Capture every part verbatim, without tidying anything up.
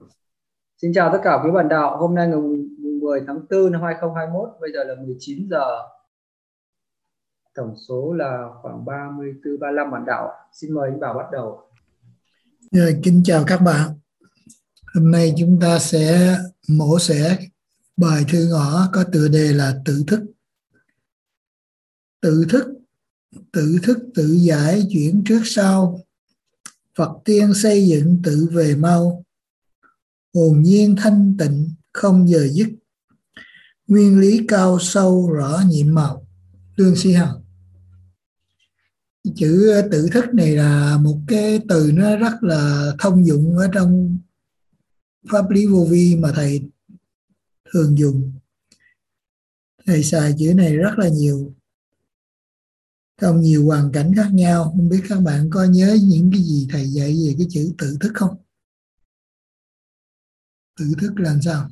Xin chào tất cả quý bạn đạo. Hôm nay ngày mùng mười tháng tư năm hai không hai mốt, bây giờ là mười chín giờ. Tổng số là khoảng ba mươi tư ba mươi lăm bạn đạo. Xin mời anh Bảo bắt đầu. Rồi, kính chào các bạn. Hôm nay chúng ta sẽ mổ xẻ bài thư ngõ có tựa đề là tự thức. Tự thức, tự thức tự giải chuyển trước sau. Phật tiên xây dựng tự về mau. Hồn nhiên thanh tịnh không giờ dứt. Nguyên lý cao sâu rõ nhiệm màu. Lương Sĩ Hằng. Chữ tự thức này là một cái từ nó rất là thông dụng ở trong pháp lý vô vi mà thầy thường dùng. Thầy xài chữ này rất là nhiều trong nhiều hoàn cảnh khác nhau. Không biết các bạn có nhớ những cái gì thầy dạy về cái chữ tự thức không? Tự thức là sao?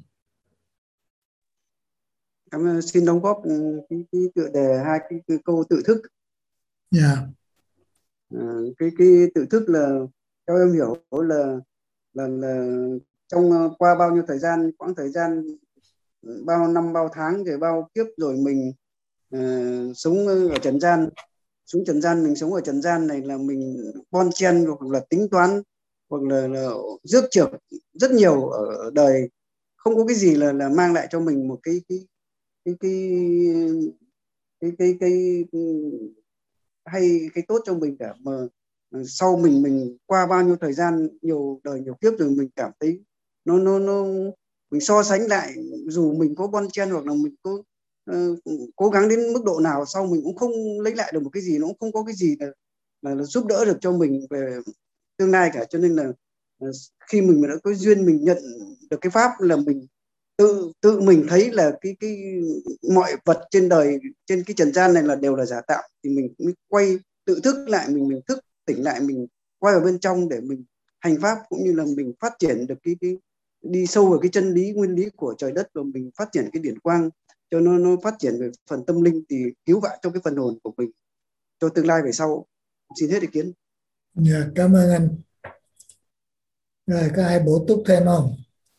Em xin đóng góp cái, cái tựa đề hai cái, cái câu tự thức. Dạ. Yeah. À, cái cái tự thức là theo em hiểu là là là trong qua bao nhiêu thời gian, quãng thời gian bao năm bao tháng rồi bao kiếp rồi mình uh, sống ở trần gian, xuống trần gian mình sống ở trần gian này là mình bon chen hoặc là tính toán hoặc là, là rước trượt rất nhiều ở đời, không có cái gì là là mang lại cho mình một cái cái cái cái cái cái, cái, cái hay cái tốt cho mình cả, mà sau mình mình qua bao nhiêu thời gian, nhiều đời nhiều kiếp rồi mình cảm thấy nó nó nó mình so sánh lại, dù mình có bon chen hoặc là mình có uh, cố gắng đến mức độ nào, sau mình cũng không lấy lại được một cái gì, nó cũng không có cái gì là, là, là giúp đỡ được cho mình về tương lai cả. Cho nên là uh, khi mình đã có duyên mình nhận được cái pháp là mình tự tự mình thấy là cái cái mọi vật trên đời, trên cái trần gian này là đều là giả tạo, thì mình mới quay tự thức lại, mình mình thức tỉnh lại, mình quay vào bên trong để mình hành pháp, cũng như là mình phát triển được cái cái đi sâu vào cái chân lý nguyên lý của trời đất, và mình phát triển cái điển quang cho nó nó phát triển về phần tâm linh, thì cứu vãn cho cái phần hồn của mình cho tương lai về sau. Xin hết ý kiến. Dạ, yeah, cảm ơn anh. Rồi, có ai bổ túc thêm không?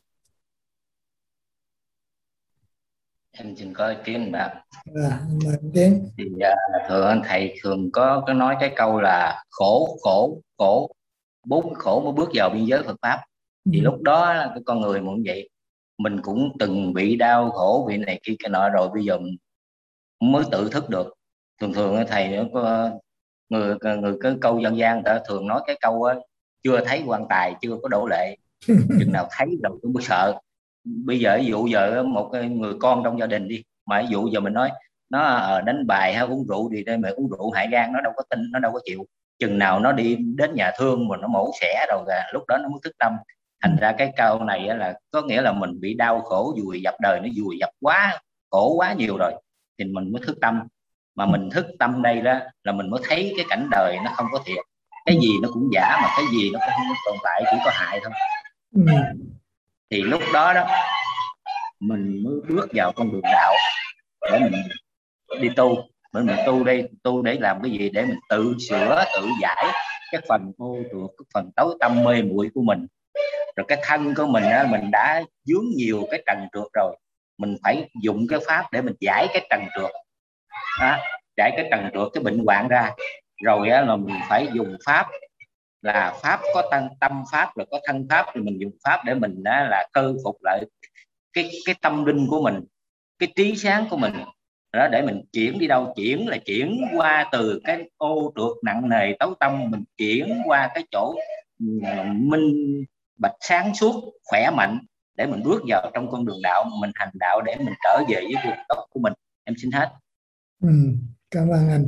Em xin có ý kiến bạn. À, mời anh Tiến. Thì uh, thường thầy thường có có nói cái câu là khổ khổ khổ, bốn khổ mới bước vào biên giới Phật pháp. Thì Ừ. lúc đó cái con người cũng vậy, mình cũng từng bị đau khổ, bị này kia cái nọ rồi, bây giờ mình mới tự thức được. Thường thường thầy nó có người người cái câu dân gian người ta thường nói cái câu á, chưa thấy quan tài chưa có đổ lệ. Chừng nào thấy rồi cũng mới sợ. Bây giờ ví dụ giờ một người con trong gia đình đi, mà ví dụ giờ mình nói nó à, đánh bài hay uống rượu thì đây mẹ uống rượu hại gan, nó đâu có tin, nó đâu có chịu. Chừng nào nó đi đến nhà thương mà nó mổ xẻ rồi lúc đó nó mới thức tâm. Thành ra cái câu này là có nghĩa là mình bị đau khổ vùi dập, đời nó vùi dập quá, khổ quá nhiều rồi thì mình mới thức tâm. Mà mình thức tâm đây đó là mình mới thấy cái cảnh đời nó không có thiệt, cái gì nó cũng giả, mà cái gì nó cũng không tồn tại, chỉ có hại thôi. Ừ. Thì lúc đó đó mình mới bước vào con đường đạo để mình đi tu. Mình, mình tu đây tu để làm cái gì? Để mình tự sửa tự giải cái phần ô trượt, cái phần tối tâm mê muội của mình. Rồi cái thân của mình á, mình đã dướng nhiều cái trần trượt rồi, mình phải dùng cái pháp để mình giải cái trần trượt đó, giải cái trần trượt, cái bệnh hoạn ra. Rồi á, là mình phải dùng pháp, là pháp có tăng tâm pháp rồi có thân pháp, thì mình dùng pháp để mình á, là khôi phục lại cái cái tâm linh của mình, cái trí sáng của mình đó, để mình chuyển đi đâu? Chuyển là chuyển qua từ cái ô trượt nặng nề tối tâm, mình chuyển qua cái chỗ minh bạch sáng suốt khỏe mạnh, để mình bước vào trong con đường đạo, mình hành đạo để mình trở về với nguồn gốc của mình. Em xin hết. Ừ. Cảm ơn anh.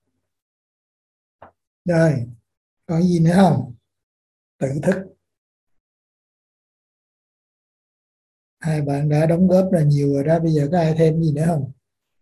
Rồi, có gì nữa không? Tự thức. Hai bạn đã đóng góp là nhiều rồi đó, bây giờ có ai thêm gì nữa không?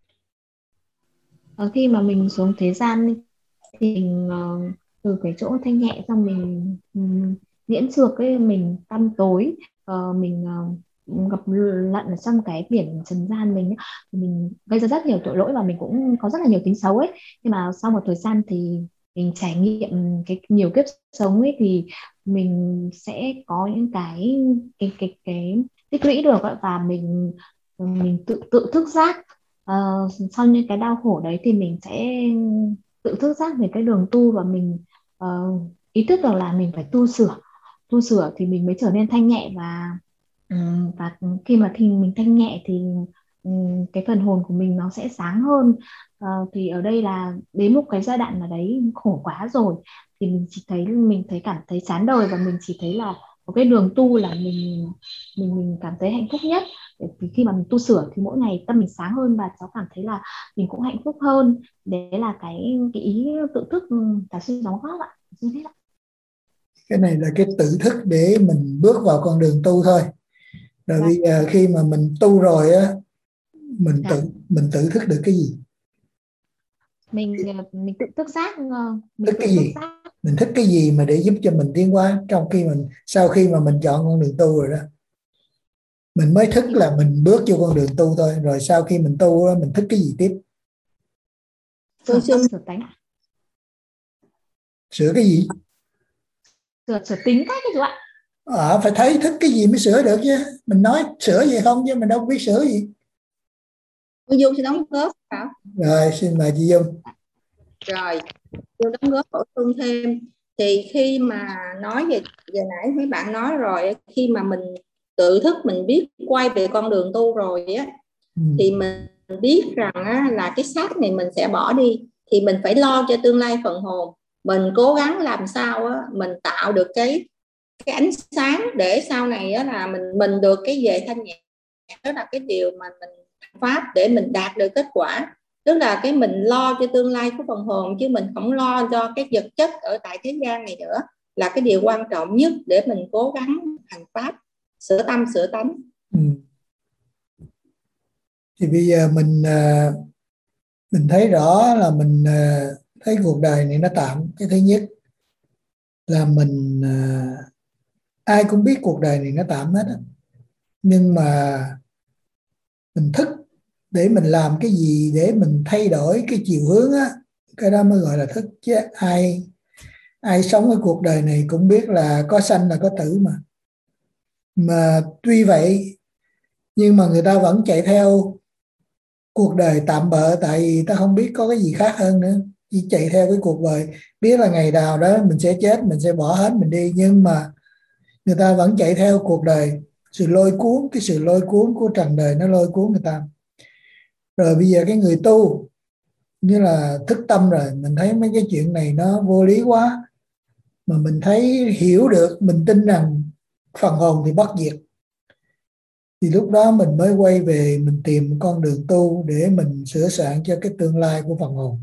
Ở khi mà mình xuống thế gian thì mình uh, từ cái chỗ thanh nhẹ xong mình um, diễn trược cái mình tăm tối, uh, mình uh, gặp lặn ở trong cái biển trần gian mình mình gây ra rất nhiều tội lỗi và mình cũng có rất là nhiều tính xấu ấy. Nhưng mà sau một thời gian thì mình trải nghiệm cái nhiều kiếp sống ấy, thì mình sẽ có những cái cái cái cái tích lũy được ạ, và mình mình tự tự thức giác. Ờ, sau những cái đau khổ đấy thì mình sẽ tự thức giác về cái đường tu, và mình ờ, ý thức được là mình phải tu sửa. Tu sửa thì mình mới trở nên thanh nhẹ, và ừm, và khi mà thì mình thanh nhẹ thì ừm, cái phần hồn của mình nó sẽ sáng hơn. Ờ, thì ở đây là đến một cái giai đoạn nào đấy khổ quá rồi thì mình chỉ thấy mình thấy cảm thấy chán đời, và mình chỉ thấy là một cái đường tu là mình mình mình cảm thấy hạnh phúc nhất. Bởi vì khi mà mình tu sửa thì mỗi ngày tâm mình sáng hơn, và cháu cảm thấy là mình cũng hạnh phúc hơn. Đấy là cái cái ý tự thức giáo sư đóng góp ạ. Như thế ạ. Cái này là cái tự thức để mình bước vào con đường tu thôi. Rồi Dạ. bây giờ khi mà mình tu rồi á, mình Dạ. tự mình tự thức được cái gì? mình mình tự thức giác ờ, mình Thức tự cái thức gì? giác Mình thức cái gì mà để giúp cho mình tiến hóa trong khi mình sau khi mà mình chọn con đường tu rồi đó. Mình mới thức thì là mình bước vô con đường tu thôi. Rồi sau khi mình tu đó, mình thức cái gì tiếp? sửa tâm sửa tánh, Sửa cái gì? sửa sửa tính cách cái chú ạ. À, phải thấy thức cái gì mới sửa được chứ. Mình nói sửa gì không chứ mình đâu biết sửa gì. Cô Dung sẽ đóng góp phải không? Rồi xin mời chị Dung. Rồi tôi đóng góp bổ sung thêm. Thì khi mà nói về giờ nãy mấy bạn nói rồi, khi mà mình tự thức mình biết quay về con đường tu rồi á, Ừ. thì mình biết rằng á, là cái xác này mình sẽ bỏ đi, thì mình phải lo cho tương lai phần hồn. Mình cố gắng làm sao á, mình tạo được cái cái ánh sáng để sau này á, là mình mình được cái về thanh nhẹ. Đó là cái điều mà mình pháp để mình đạt được kết quả. Tức là cái mình lo cho tương lai của phần hồn, chứ mình không lo cho cái vật chất ở tại thế gian này nữa, là cái điều quan trọng nhất để mình cố gắng hành pháp, sửa tâm sửa tánh. Ừ. Thì bây giờ mình mình thấy rõ là mình thấy cuộc đời này nó tạm. Cái thứ nhất là mình ai cũng biết cuộc đời này nó tạm hết á, nhưng mà mình thức để mình làm cái gì để mình thay đổi cái chiều hướng á, cái đó mới gọi là thức. Chứ ai ai sống ở cuộc đời này cũng biết là có sanh là có tử mà mà tuy vậy nhưng mà người ta vẫn chạy theo cuộc đời tạm bợ, tại vì ta không biết có cái gì khác hơn nữa, chỉ chạy theo cái cuộc đời biết là ngày nào đó mình sẽ chết, mình sẽ bỏ hết mình đi, nhưng mà người ta vẫn chạy theo cuộc đời, sự lôi cuốn, cái sự lôi cuốn của trần đời nó lôi cuốn người ta. Rồi bây giờ cái người tu như là thức tâm rồi, mình thấy mấy cái chuyện này nó vô lý quá, mà mình thấy hiểu được, mình tin rằng phần hồn thì bất diệt, thì lúc đó mình mới quay về mình tìm con đường tu để mình sửa soạn cho cái tương lai của phần hồn.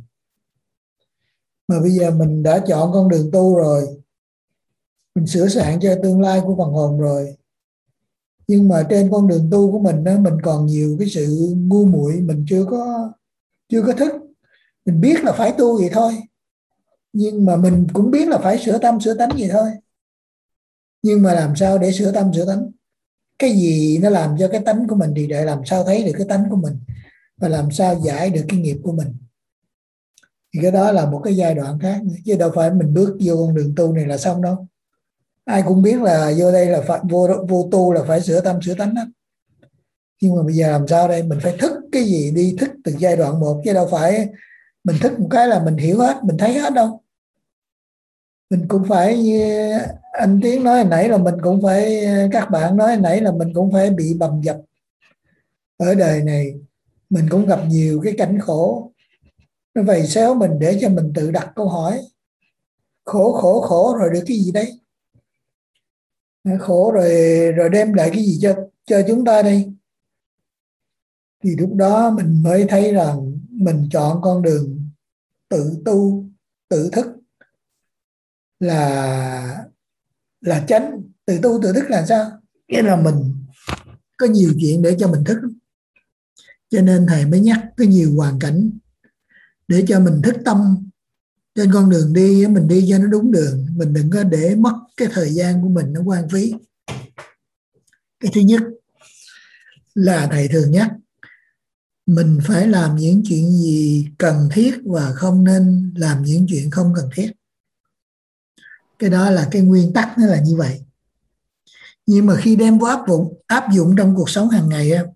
Mà bây giờ mình đã chọn con đường tu rồi, mình sửa soạn cho tương lai của phần hồn rồi, nhưng mà trên con đường tu của mình đó, mình còn nhiều cái sự ngu muội, mình chưa có chưa có thức. Mình biết là phải tu vậy thôi, nhưng mà mình cũng biết là phải sửa tâm sửa tánh vậy thôi, nhưng mà làm sao để sửa tâm sửa tánh? Cái gì nó làm cho cái tánh của mình thì để làm sao thấy được cái tánh của mình, và làm sao giải được cái nghiệp của mình. Thì cái đó là một cái giai đoạn khác, chứ đâu phải mình bước vô con đường tu này là xong đâu. Ai cũng biết là vô đây là phải, vô, vô tu là phải sửa tâm sửa tánh hết. Nhưng mà bây giờ làm sao đây? Mình phải thức cái gì đi, thức từ giai đoạn một, chứ đâu phải mình thức một cái là mình hiểu hết, mình thấy hết đâu. Mình cũng phải như anh Tiến nói hồi nãy là mình cũng phải, các bạn nói hồi nãy là mình cũng phải bị bầm dập. Ở đời này mình cũng gặp nhiều cái cảnh khổ, nó vầy xéo mình để cho mình tự đặt câu hỏi. Khổ khổ khổ rồi được cái gì đấy? Khổ rồi rồi đem lại cái gì cho cho chúng ta đây? Thì lúc đó mình mới thấy rằng mình chọn con đường tự tu, tự thức là là chánh. Tự tu tự thức là sao? Nghĩa là mình có nhiều chuyện để cho mình thức, cho nên thầy mới nhắc có nhiều hoàn cảnh để cho mình thức tâm. Trên con đường đi mình đi cho nó đúng đường, mình đừng có để mất cái thời gian của mình nó hoang phí. Cái thứ nhất là thầy thường nhắc mình phải làm những chuyện gì cần thiết và không nên làm những chuyện không cần thiết. Cái đó là cái nguyên tắc, nó là như vậy. Nhưng mà khi đem vô áp dụng áp dụng trong cuộc sống hàng ngày á,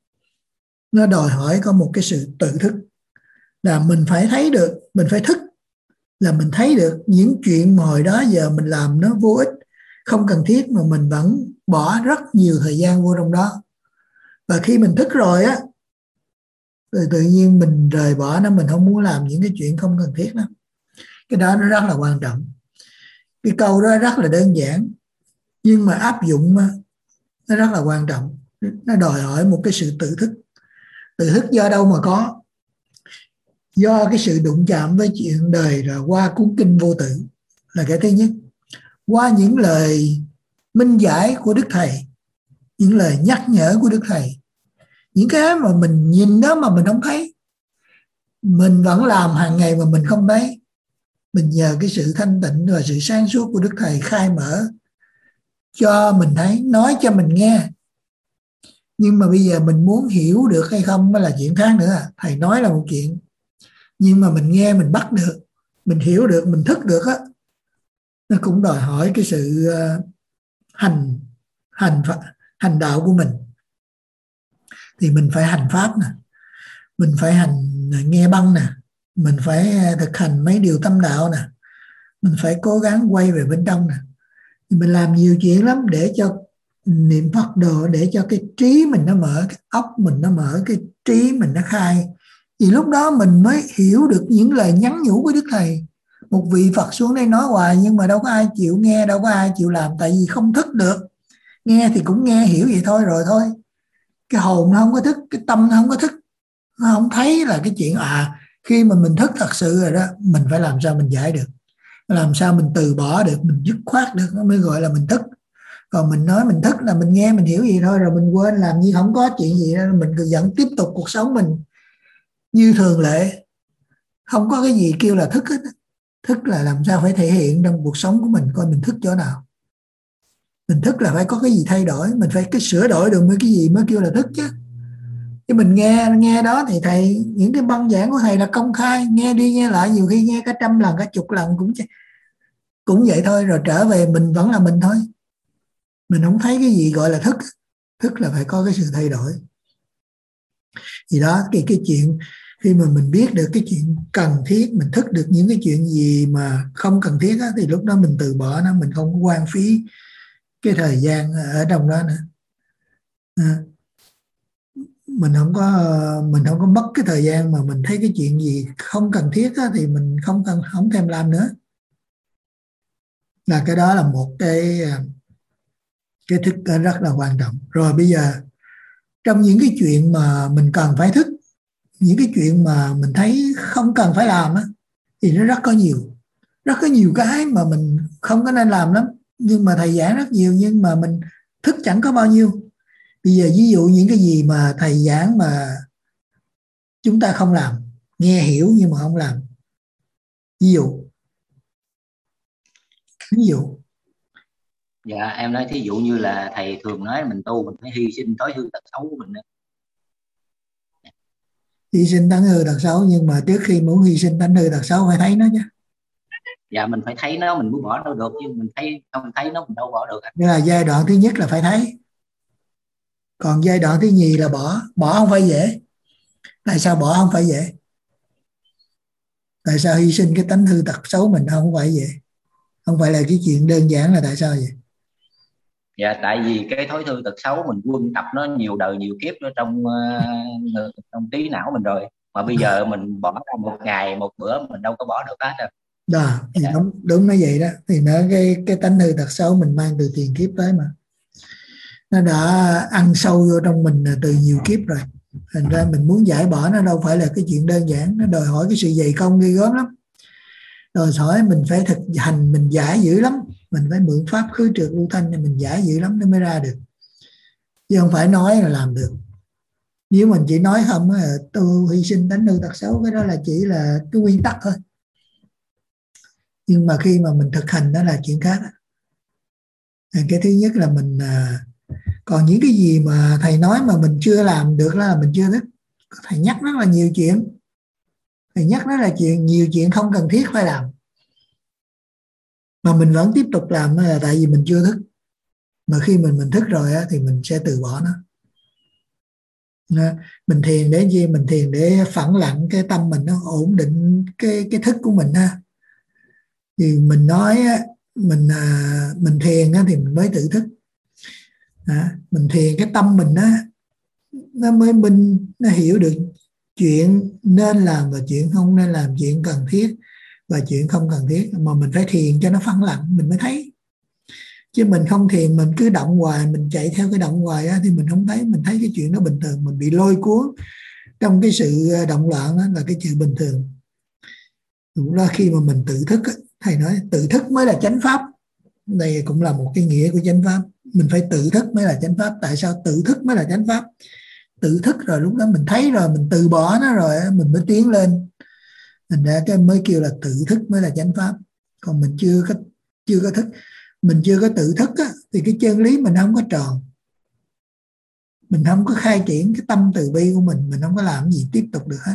nó đòi hỏi có một cái sự tự thức, là mình phải thấy được, mình phải thức, là mình thấy được những chuyện mà hồi đó giờ mình làm nó vô ích, không cần thiết, mà mình vẫn bỏ rất nhiều thời gian vô trong đó. Và khi mình thức rồi á, rồi tự nhiên mình rời bỏ nó, mình không muốn làm những cái chuyện không cần thiết đó. Cái đó nó rất là quan trọng. Cái câu đó rất là đơn giản, nhưng mà áp dụng nó rất là quan trọng. Nó đòi hỏi một cái sự tự thức. Tự thức do đâu mà có? Do cái sự đụng chạm với chuyện đời, rồi qua cuốn kinh Vô Tự là cái thứ nhất. Qua những lời minh giải của Đức Thầy, những lời nhắc nhở của Đức Thầy, những cái mà mình nhìn đó mà mình không thấy, mình vẫn làm hàng ngày mà mình không thấy. Mình nhờ cái sự thanh tịnh và sự sáng suốt của Đức Thầy khai mở cho mình thấy, nói cho mình nghe. Nhưng mà bây giờ mình muốn hiểu được hay không mới là chuyện khác nữa. Thầy nói là một chuyện, nhưng mà mình nghe, mình bắt được, mình hiểu được, mình thức được á, nó cũng đòi hỏi cái sự hành hành hành đạo của mình. Thì mình phải hành pháp nè, mình phải hành nghe băng nè, mình phải thực hành mấy điều tâm đạo nè, mình phải cố gắng quay về bên trong nè. Mình làm nhiều chuyện lắm để cho niệm Phật đồ, để cho cái trí mình nó mở, cái óc mình nó mở, cái trí mình nó khai. Vì lúc đó mình mới hiểu được những lời nhắn nhủ của Đức Thầy. Một vị Phật xuống đây nói hoài nhưng mà đâu có ai chịu nghe, đâu có ai chịu làm, tại vì không thức được. Nghe thì cũng nghe, hiểu vậy thôi rồi thôi. Cái hồn nó không có thức, cái tâm nó không có thức, nó không thấy là cái chuyện à khi mà mình thức thật sự rồi đó, mình phải làm sao mình giải được, làm sao mình từ bỏ được, mình dứt khoát được, nó mới gọi là mình thức. Còn mình nói mình thức là mình nghe, mình hiểu gì thôi rồi mình quên, làm như không có chuyện gì đó, mình cứ vẫn tiếp tục cuộc sống mình như thường lệ. Không có cái gì kêu là thức hết. Thức là làm sao phải thể hiện trong cuộc sống của mình, coi mình thức chỗ nào. Mình thức là phải có cái gì thay đổi, mình phải cái sửa đổi được mới cái gì mới kêu là thức chứ. Chứ mình nghe nghe đó thì thầy, những cái băng giảng của thầy là công khai, nghe đi nghe lại, nhiều khi nghe cả trăm lần, cả chục lần cũng cũng vậy thôi, rồi trở về mình vẫn là mình thôi. Mình không thấy cái gì gọi là thức. Thức là phải có cái sự thay đổi. Thì đó, cái, cái chuyện khi mà mình biết được cái chuyện cần thiết, mình thức được những cái chuyện gì mà không cần thiết á, thì lúc đó mình từ bỏ nó, mình không có hoang phí cái thời gian ở trong đó nữa. À, mình không có mình không có mất cái thời gian mà mình thấy cái chuyện gì không cần thiết á, thì mình không cần không thèm làm nữa. Là cái đó là một cái cái thức rất là quan trọng. Rồi bây giờ trong những cái chuyện mà mình cần phải thức, những cái chuyện mà mình thấy không cần phải làm á, thì nó rất có nhiều. Rất có nhiều cái mà mình không có nên làm lắm. Nhưng mà thầy giảng rất nhiều, nhưng mà mình thức chẳng có bao nhiêu. Bây giờ ví dụ những cái gì mà thầy giảng mà chúng ta không làm, nghe hiểu nhưng mà không làm. Ví dụ. Ví dụ. Dạ em nói thí dụ như là thầy thường nói mình tu mình phải hy sinh tối hư tật xấu của mình đó. Hy sinh tánh hư tật xấu, nhưng mà trước khi muốn hy sinh tánh hư tật xấu phải thấy nó chứ. Dạ mình phải thấy nó mình mới bỏ đâu được, chứ mình thấy không thấy nó mình đâu bỏ được. Đây là giai đoạn thứ nhất là phải thấy. Còn giai đoạn thứ nhì là bỏ. Bỏ không phải dễ. Tại sao bỏ không phải dễ? Tại sao hy sinh cái tánh hư tật xấu mình không phải dễ? Không phải là cái chuyện đơn giản, là tại sao vậy? Dạ tại vì cái thói hư tật xấu mình quân tập nó nhiều đời nhiều kiếp ở trong uh, trong trí não mình rồi, mà bây giờ mình bỏ ra một ngày một bữa mình đâu có bỏ được hết đâu. Đó, thì dạ. đúng đúng nó vậy đó. Thì nó cái cái tánh hư tật xấu mình mang từ tiền kiếp tới mà, nó đã ăn sâu vô trong mình từ nhiều kiếp rồi. Thành ra mình muốn giải bỏ nó đâu phải là cái chuyện đơn giản, nó đòi hỏi cái sự dày công ghê gớm lắm. Đòi hỏi mình phải thực hành, mình giải dữ lắm. Mình phải mượn pháp khứ trượt lưu thanh, mình giải dữ lắm nó mới ra được, chứ không phải nói là làm được. Nếu mình chỉ nói không, tôi hy sinh tánh hư tật xấu, cái đó là chỉ là cái nguyên tắc thôi. Nhưng mà khi mà mình thực hành đó là chuyện khác. Cái thứ nhất là mình, còn những cái gì mà thầy nói mà mình chưa làm được là mình chưa thức. Thầy nhắc rất là nhiều chuyện, thầy nhắc rất là chuyện nhiều chuyện không cần thiết phải làm. mà mình vẫn tiếp tục làm là tại vì mình chưa thức. Mà khi mình mình thức rồi á, thì mình sẽ từ bỏ nó. Mình thiền để gì? Mình thiền để phẳng lặng cái tâm mình, nó ổn định cái cái thức của mình ha. Thì mình nói á, mình à, mình thiền á, thì mình mới tự thức. À, mình thiền cái tâm mình á, nó mới minh, nó hiểu được chuyện nên làm và chuyện không nên làm, chuyện cần thiết và chuyện không cần thiết. Mà mình phải thiền cho nó phẳng lặng mình mới thấy. Chứ mình không thiền, mình cứ động hoài, mình chạy theo cái động hoài á, thì mình không thấy. Mình thấy cái chuyện đó bình thường, mình bị lôi cuốn trong cái sự động loạn đó, là cái chuyện bình thường. Đúng là khi mà mình tự thức, thầy nói tự thức mới là chánh pháp. Đây cũng là một cái nghĩa của chánh pháp. Mình phải tự thức mới là chánh pháp. Tại sao tự thức mới là chánh pháp? Tự thức rồi lúc đó mình thấy rồi, mình từ bỏ nó rồi, mình mới tiến lên. Thành ra cái mới kêu là tự thức mới là chánh pháp. Còn mình chưa có chưa có thức, mình chưa có tự thức á, thì cái chân lý mình không có tròn. Mình không có khai triển cái tâm từ bi của mình, mình không có làm gì tiếp tục được hết.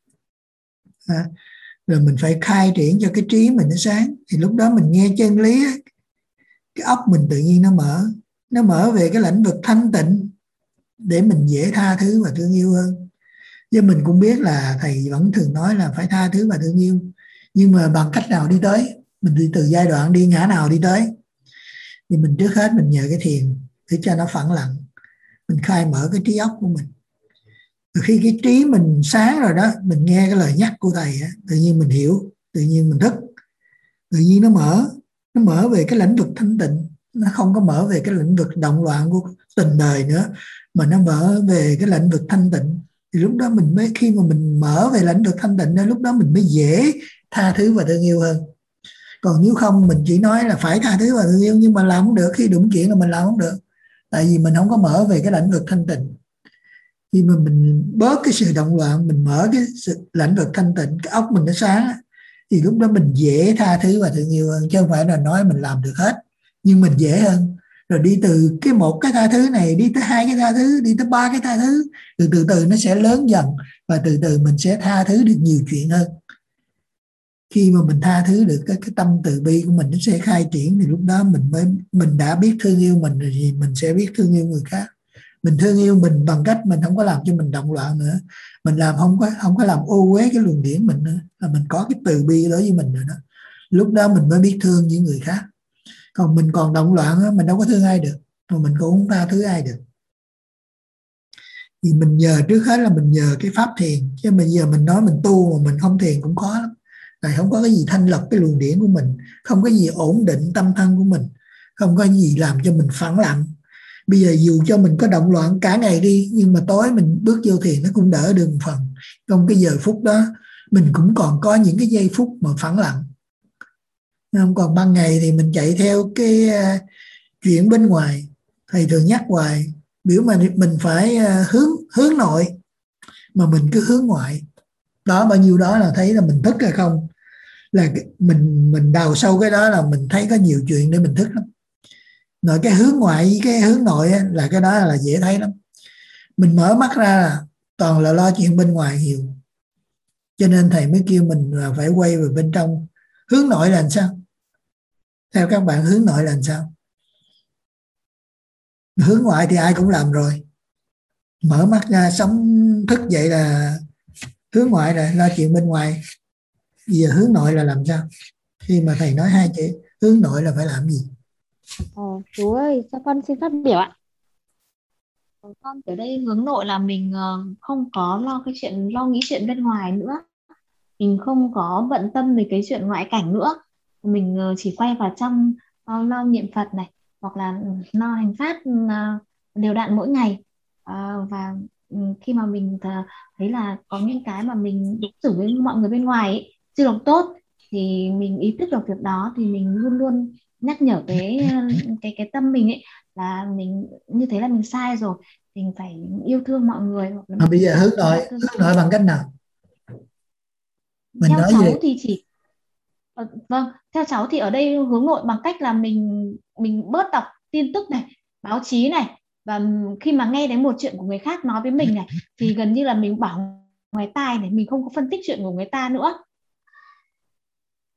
À, rồi mình phải khai triển cho cái trí mình nó sáng. Thì lúc đó mình nghe chân lý á, cái óc mình tự nhiên nó mở. Nó mở về cái lĩnh vực thanh tịnh để mình dễ tha thứ và thương yêu hơn. Chứ mình cũng biết là thầy vẫn thường nói là phải tha thứ và thương yêu. Nhưng mà bằng cách nào đi tới? Mình đi từ giai đoạn đi ngã nào đi tới? Thì mình trước hết mình nhờ cái thiền để cho nó phẳng lặng. Mình khai mở cái trí óc của mình. Rồi khi cái trí mình sáng rồi đó, mình nghe cái lời nhắc của thầy á, tự nhiên mình hiểu, tự nhiên mình thức. Tự nhiên nó mở, nó mở về cái lĩnh vực thanh tịnh. Nó không có mở về cái lĩnh vực động loạn của tình đời nữa, mà nó mở về cái lĩnh vực thanh tịnh. Thì lúc đó mình mới, khi mà mình mở về lĩnh vực thanh tịnh đó, lúc đó mình mới dễ tha thứ và thương yêu hơn. Còn nếu không mình chỉ nói là phải tha thứ và thương yêu, nhưng mà làm không được. Khi đúng chuyện là mình làm không được, tại vì mình không có mở về cái lĩnh vực thanh tịnh. Khi mà mình bớt cái sự động loạn, mình mở cái sự, lĩnh vực thanh tịnh, cái óc mình nó sáng, thì lúc đó mình dễ tha thứ và thương yêu hơn. Chứ không phải là nói mình làm được hết, nhưng mình dễ hơn. Rồi đi từ cái một cái tha thứ này đi tới hai cái tha thứ, đi tới ba cái tha thứ, từ từ từ nó sẽ lớn dần, và từ từ mình sẽ tha thứ được nhiều chuyện hơn. Khi mà mình tha thứ được cái, cái tâm từ bi của mình nó sẽ khai triển, thì lúc đó mình mới mình đã biết thương yêu mình rồi, thì mình sẽ biết thương yêu người khác. Mình thương yêu mình bằng cách mình không có làm cho mình động loạn nữa, mình làm không có không có làm ô uế cái luồng điển mình nữa, là mình có cái từ bi đối với mình rồi đó. Lúc đó mình mới biết thương những người khác. Còn mình còn động loạn đó, mình đâu có thương ai được, mà mình cũng không tha thứ ai được. Thì mình nhờ, trước hết là mình nhờ cái pháp thiền. Chứ bây giờ mình nói mình tu mà mình không thiền cũng khó lắm. Tại không có cái gì thanh lọc cái luồng điển của mình, không có gì ổn định tâm thân của mình, không có gì làm cho mình phẳng lặng. Bây giờ dù cho mình có động loạn cả ngày đi, nhưng mà tối mình bước vô thiền nó cũng đỡ được một phần. Trong cái giờ phút đó mình cũng còn có những cái giây phút mà phẳng lặng. Không còn ban ngày thì mình chạy theo cái uh, chuyện bên ngoài. Thầy thường nhắc hoài, biểu mà mình phải uh, hướng hướng nội, mà mình cứ hướng ngoại. Đó, bao nhiêu đó là thấy là mình thức hay không. Là mình mình đào sâu cái đó là mình thấy có nhiều chuyện để mình thức lắm. Rồi cái hướng ngoại với cái hướng nội á, là cái đó là dễ thấy lắm. Mình mở mắt ra là toàn là lo chuyện bên ngoài nhiều. Cho nên thầy mới kêu mình là phải quay về bên trong. Hướng nội là làm sao? Theo các bạn, hướng nội là làm sao? Hướng ngoại thì ai cũng làm rồi. Mở mắt ra sống thức dậy là hướng ngoại rồi, lo chuyện bên ngoài. Giờ hướng nội là làm sao? Khi mà thầy nói hai chữ hướng nội là phải làm gì? Ờ, chú ơi, cho con xin phát biểu ạ. Con ở đây hướng nội là mình uh, không có lo cái chuyện lo nghĩ chuyện bên ngoài nữa, mình không có bận tâm về cái chuyện ngoại cảnh nữa, mình uh, chỉ quay vào trong uh, lo niệm Phật này, hoặc là lo hành pháp uh, đều đặn mỗi ngày. Uh, và um, khi mà mình uh, thấy là có những cái mà mình đối xử với mọi người bên ngoài ấy, chưa được tốt, thì mình ý thức được việc đó, thì mình luôn luôn nhắc nhở cái cái cái tâm mình ấy là mình như thế là mình sai rồi, mình phải yêu thương mọi người. Hoặc là à, bây giờ hướng nội hướng nội bằng cách nào? Mình theo nói cháu gì? thì chỉ ờ, vâng, theo cháu thì ở đây hướng nội bằng cách là mình mình bớt đọc tin tức này, báo chí này, và khi mà nghe đến một chuyện của người khác nói với mình này, thì gần như là mình bảo ngoài tai này, mình không có phân tích chuyện của người ta nữa.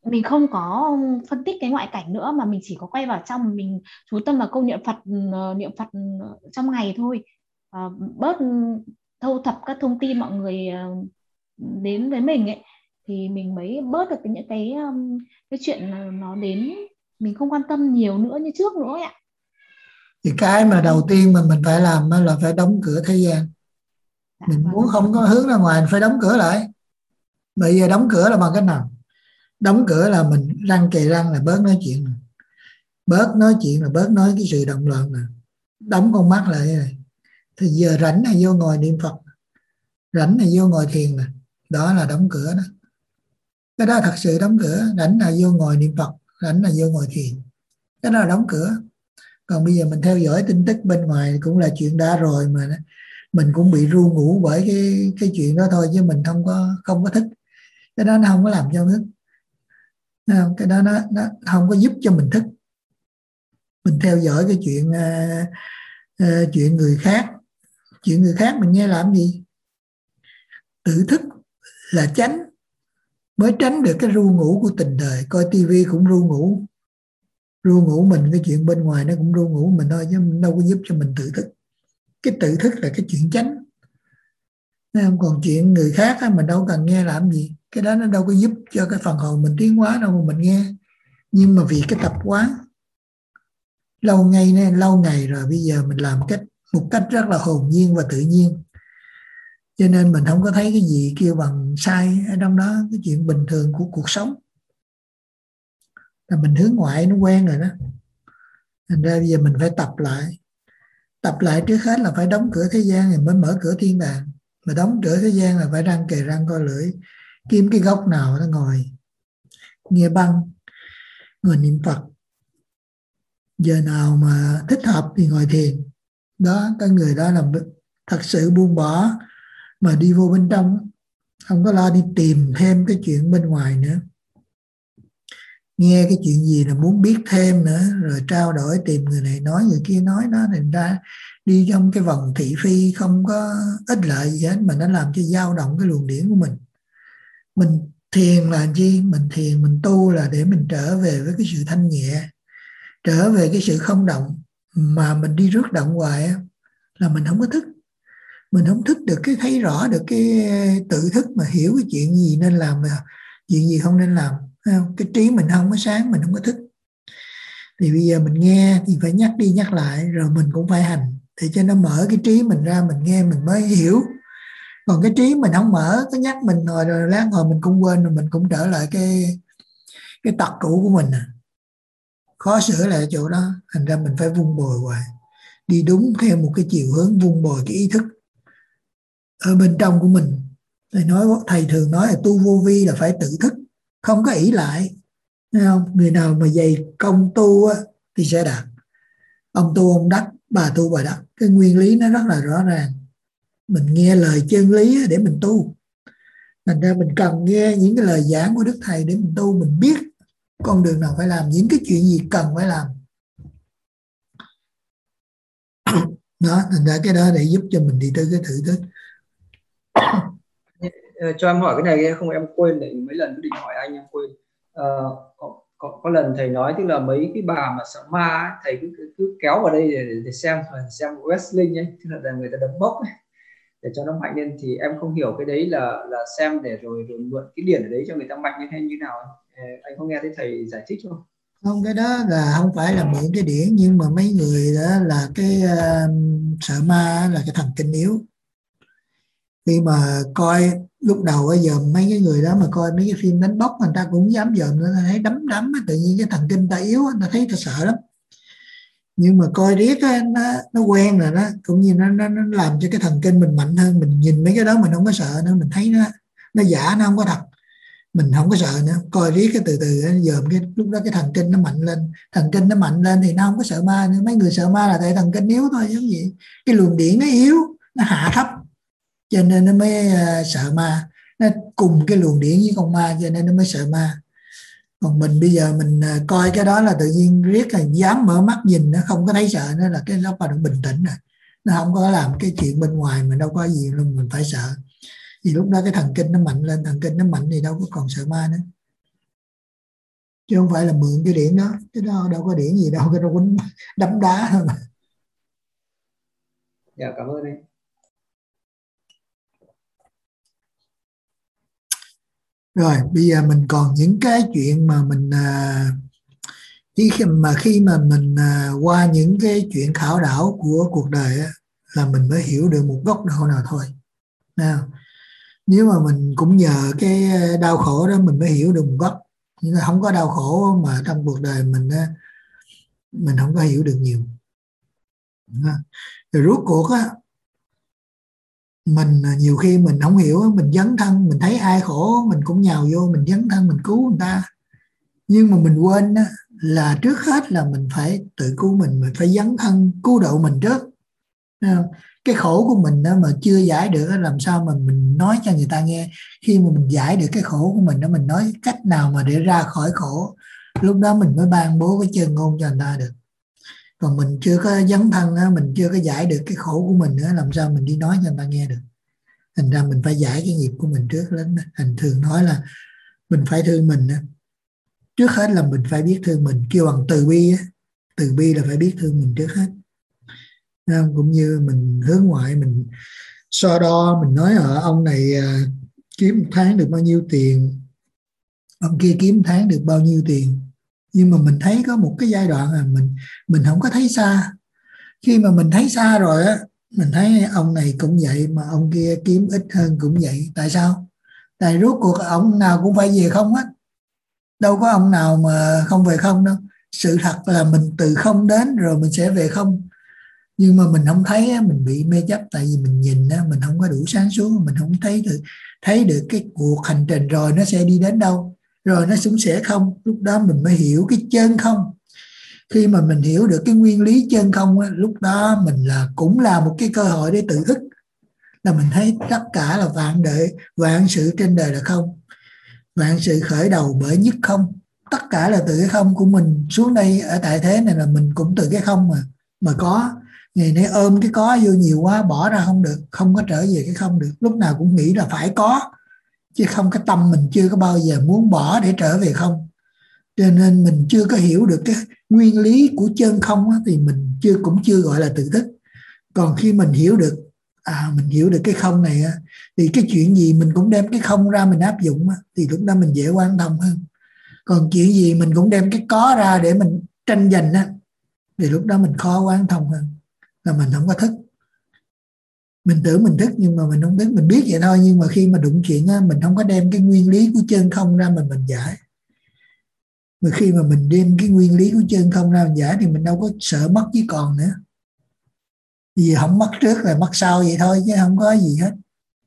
mình không có phân tích cái ngoại cảnh nữa, mà mình chỉ có quay vào trong, mình chú tâm vào câu niệm Phật, ờ, niệm Phật trong ngày thôi. Ờ, bớt thâu thập các thông tin mọi người ờ, đến với mình ấy, thì mình mới bớt được cái, những cái um, cái chuyện là nó đến mình không quan tâm nhiều nữa như trước nữa ấy ạ. Thì cái mà đầu tiên mà mình phải làm đó là phải đóng cửa thế gian. Dạ, Mình vâng. muốn không có hướng ra ngoài phải đóng cửa lại. Bây giờ đóng cửa là bằng cách nào? Đóng cửa là mình răng kề răng là bớt nói chuyện, bớt nói chuyện là bớt nói cái sự động loạn nè, đóng con mắt lại này. Thì giờ rảnh là vô ngồi niệm Phật, rảnh là vô ngồi thiền nè, đó là đóng cửa đó. Cái đó thật sự đóng cửa. Rảnh là vô ngồi niệm Phật, rảnh là vô ngồi thiền, cái đó là đóng cửa. Còn bây giờ mình theo dõi tin tức bên ngoài cũng là chuyện đã rồi, mà mình cũng bị ru ngủ bởi cái cái chuyện đó thôi, chứ mình không có không có thức. Cái đó nó không có làm cho thức, cái đó nó, nó không có giúp cho mình thức. Mình theo dõi cái chuyện uh, uh, chuyện người khác, chuyện người khác mình nghe làm gì? Tự thức là tránh, mới tránh được cái ru ngủ của tình đời. Coi tivi cũng ru ngủ, ru ngủ mình, cái chuyện bên ngoài nó cũng ru ngủ mình thôi, chứ đâu có giúp cho mình tự thức. Cái tự thức là cái chuyện tránh. Còn chuyện người khác á, mình đâu cần nghe làm gì. Cái đó nó đâu có giúp cho cái phần hồn mình tiến hóa đâu mà mình nghe. Nhưng mà vì cái tập quán lâu ngày nên lâu ngày rồi, bây giờ mình làm cách một cách rất là hồn nhiên và tự nhiên, cho nên mình không có thấy cái gì kêu bằng sai ở trong đó. Cái chuyện bình thường của cuộc sống là mình hướng ngoại nó quen rồi đó. Thành ra bây giờ mình phải tập lại. Tập lại trước hết là phải đóng cửa thế gian thì mới mở cửa thiên đàng. Mà đóng cửa thế gian là phải răng kề răng co lưỡi, kiếm cái góc nào nó ngồi nghe băng, ngồi niệm Phật. Giờ nào mà thích hợp thì ngồi thiền. Đó, cái người đó là thật sự buông bỏ, mà đi vô bên trong, không có lo đi tìm thêm cái chuyện bên ngoài nữa. Nghe cái chuyện gì là muốn biết thêm nữa, rồi trao đổi tìm người này nói người kia nói đó, thành ra đi trong cái vòng thị phi không có ích lợi gì hết, mà nó làm cho dao động cái luồng điển của mình. Mình thiền là gì? Mình thiền, mình tu là để mình trở về với cái sự thanh nhẹ, trở về cái sự không động. Mà mình đi rước động hoài là mình không có thức. Mình không thức được cái thấy rõ được cái tự thức mà hiểu cái chuyện gì nên làm và chuyện gì không nên làm. Cái trí mình không có sáng, mình không có thức. Thì bây giờ mình nghe thì phải nhắc đi nhắc lại, rồi mình cũng phải hành để cho nó mở cái trí mình ra, mình nghe mình mới hiểu. Còn cái trí mình không mở, cứ nhắc mình rồi, rồi lát hồi mình cũng quên, rồi mình cũng trở lại cái cái tật cũ của mình à. Khó sửa lại chỗ đó. Thành ra mình phải vun bồi hoài, đi đúng theo một cái chiều hướng vun bồi cái ý thức ở bên trong của mình. Thầy nói, thầy thường nói là tu vô vi là phải tự thức, không có ỷ lại. Thấy không? Người nào mà dày công tu á, thì sẽ đạt. Ông tu ông đắc, bà tu bà đắc. Cái nguyên lý nó rất là rõ ràng. Mình nghe lời chân lý để mình tu. Thành ra mình cần nghe những cái lời giảng của Đức Thầy để mình tu. Mình biết con đường nào phải làm, những cái chuyện gì cần phải làm. Đó, thành ra cái đó để giúp cho mình đi tới cái thử thức. Cho em hỏi cái này không, em quên để mấy lần định hỏi anh em quên. Uh, có, có, có lần thầy nói tức là mấy cái bà mà sợ ma ấy, thầy cứ, cứ, cứ kéo vào đây để, để, để xem xem wrestling ấy, tức là người ta đấm bốc ấy, để cho nó mạnh lên. Thì em không hiểu cái đấy là là xem để rồi rồi mượn cái điển ở đấy cho người ta mạnh lên hay như nào. Anh có nghe thấy thầy giải thích không? Không, cái đó là không phải là mượn cái điển, nhưng mà mấy người đó là cái uh, sợ ma là cái thần kinh yếu. Khi mà coi lúc đầu bây giờ mấy cái người đó mà coi mấy cái phim đánh bốc, người ta cũng dám dòm, nó thấy đấm đấm, tự nhiên cái thần kinh ta yếu, người ta thấy ta sợ lắm. Nhưng mà coi riết á, nó, nó quen rồi đó, cũng như nó, nó, nó làm cho cái thần kinh mình mạnh hơn. Mình nhìn mấy cái đó mình không có sợ nữa, mình thấy nó nó giả, nó không có thật, mình không có sợ nữa. Coi riết cái từ từ dòm cái lúc đó cái thần kinh nó mạnh lên, thần kinh nó mạnh lên thì nó không có sợ ma nữa. Mấy người sợ ma là tại thần kinh yếu thôi, giống vậy. Cái luồng điển nó yếu, nó hạ thấp, cho nên nó mới uh, sợ ma. Nó cùng cái luồng điển với con ma, cho nên nó mới sợ ma. Còn mình bây giờ mình uh, coi cái đó là tự nhiên riết là dám mở mắt nhìn, nó không có thấy sợ nữa, là cái nó bắt đầu bình tĩnh rồi. Nó không có làm cái chuyện bên ngoài mình đâu có gì luôn mình phải sợ. Thì lúc đó cái thần kinh nó mạnh lên, thần kinh nó mạnh thì đâu có còn sợ ma nữa. chứ không phải là mượn cái điển đó, cái đó đâu có điển gì đâu, cái đó quýnh đấm đá thôi mà. Dạ cảm ơn anh. Rồi bây giờ mình còn những cái chuyện mà mình à, khi mà khi mà mình à, qua những cái chuyện khảo đảo của cuộc đời á, là mình mới hiểu được một góc độ nào thôi. Nào, nếu mà mình cũng nhờ cái đau khổ đó mình mới hiểu được một góc, nhưng mà không có đau khổ mà trong cuộc đời mình á, mình không có hiểu được nhiều. Rồi rốt cuộc á, mình nhiều khi mình không hiểu, mình dấn thân, mình thấy ai khổ mình cũng nhào vô, mình dấn thân mình cứu người ta, nhưng mà mình quên á, là trước hết là mình phải tự cứu mình, mình phải dấn thân cứu độ mình trước. Cái khổ của mình đó mà chưa giải được, làm sao mà mình nói cho người ta nghe. Khi mà mình giải được cái khổ của mình đó, mình nói cách nào mà để ra khỏi khổ, lúc đó mình mới ban bố cái chân ngôn cho người ta được. Còn mình chưa có dấn thân đó, mình chưa có giải được cái khổ của mình nữa, làm sao mình đi nói cho người ta nghe được. Thành ra mình phải giải cái nghiệp của mình trước. Lên thành thường nói là mình phải thương mình đó. Trước hết là mình phải biết thương mình, kêu bằng từ bi á. Từ bi là phải biết thương mình trước hết. Cũng như mình hướng ngoại, mình so đo, mình nói ở ông này à, kiếm một tháng được bao nhiêu tiền, ông kia kiếm một tháng được bao nhiêu tiền, nhưng mà mình thấy có một cái giai đoạn là mình mình không có thấy xa. Khi mà mình thấy xa rồi á, mình thấy ông này cũng vậy mà ông kia kiếm ít hơn cũng vậy. Tại sao? Tại rốt cuộc ông nào cũng phải về không hết, đâu có ông nào mà không về không đâu. Sự thật là mình từ không đến rồi mình sẽ về không, nhưng mà mình không thấy, mình bị mê chấp. Tại vì mình nhìn mình không có đủ sáng suốt, mình không thấy được thấy được cái cuộc hành trình rồi nó sẽ đi đến đâu, rồi nó cũng sẽ không. Lúc đó mình mới hiểu cái chân không. Khi mà mình hiểu được cái nguyên lý chân không, lúc đó mình là cũng là một cái cơ hội để tự thức, là mình thấy tất cả là vạn đời, vạn sự trên đời là không, vạn sự khởi đầu bởi nhất không. Tất cả là từ cái không của mình xuống đây ở tại thế này, là mình cũng từ cái không mà mà có. Ngày nay ôm cái có vô nhiều quá, bỏ ra không được, không có trở về cái không được. Lúc nào cũng nghĩ là phải có, chứ không, cái tâm mình chưa có bao giờ muốn bỏ để trở về không. Cho nên mình chưa có hiểu được cái nguyên lý của chân không á, thì mình chưa cũng chưa gọi là tự thức. Còn khi mình hiểu được à mình hiểu được cái không này á, thì cái chuyện gì mình cũng đem cái không ra mình áp dụng á, thì lúc đó mình dễ quan thông hơn. Còn chuyện gì mình cũng đem cái có ra để mình tranh giành á, thì lúc đó mình khó quán thông hơn, là mình không có thức. Mình tưởng mình thức nhưng mà mình không thức, mình biết vậy thôi, nhưng mà khi mà đụng chuyện á, mình không có đem cái nguyên lý của chân không ra mình mình giải. Mà khi mà mình đem cái nguyên lý của chân không ra mình giải thì mình đâu có sợ mất với còn nữa. Vì không mất trước là mất sau vậy thôi, chứ không có gì hết.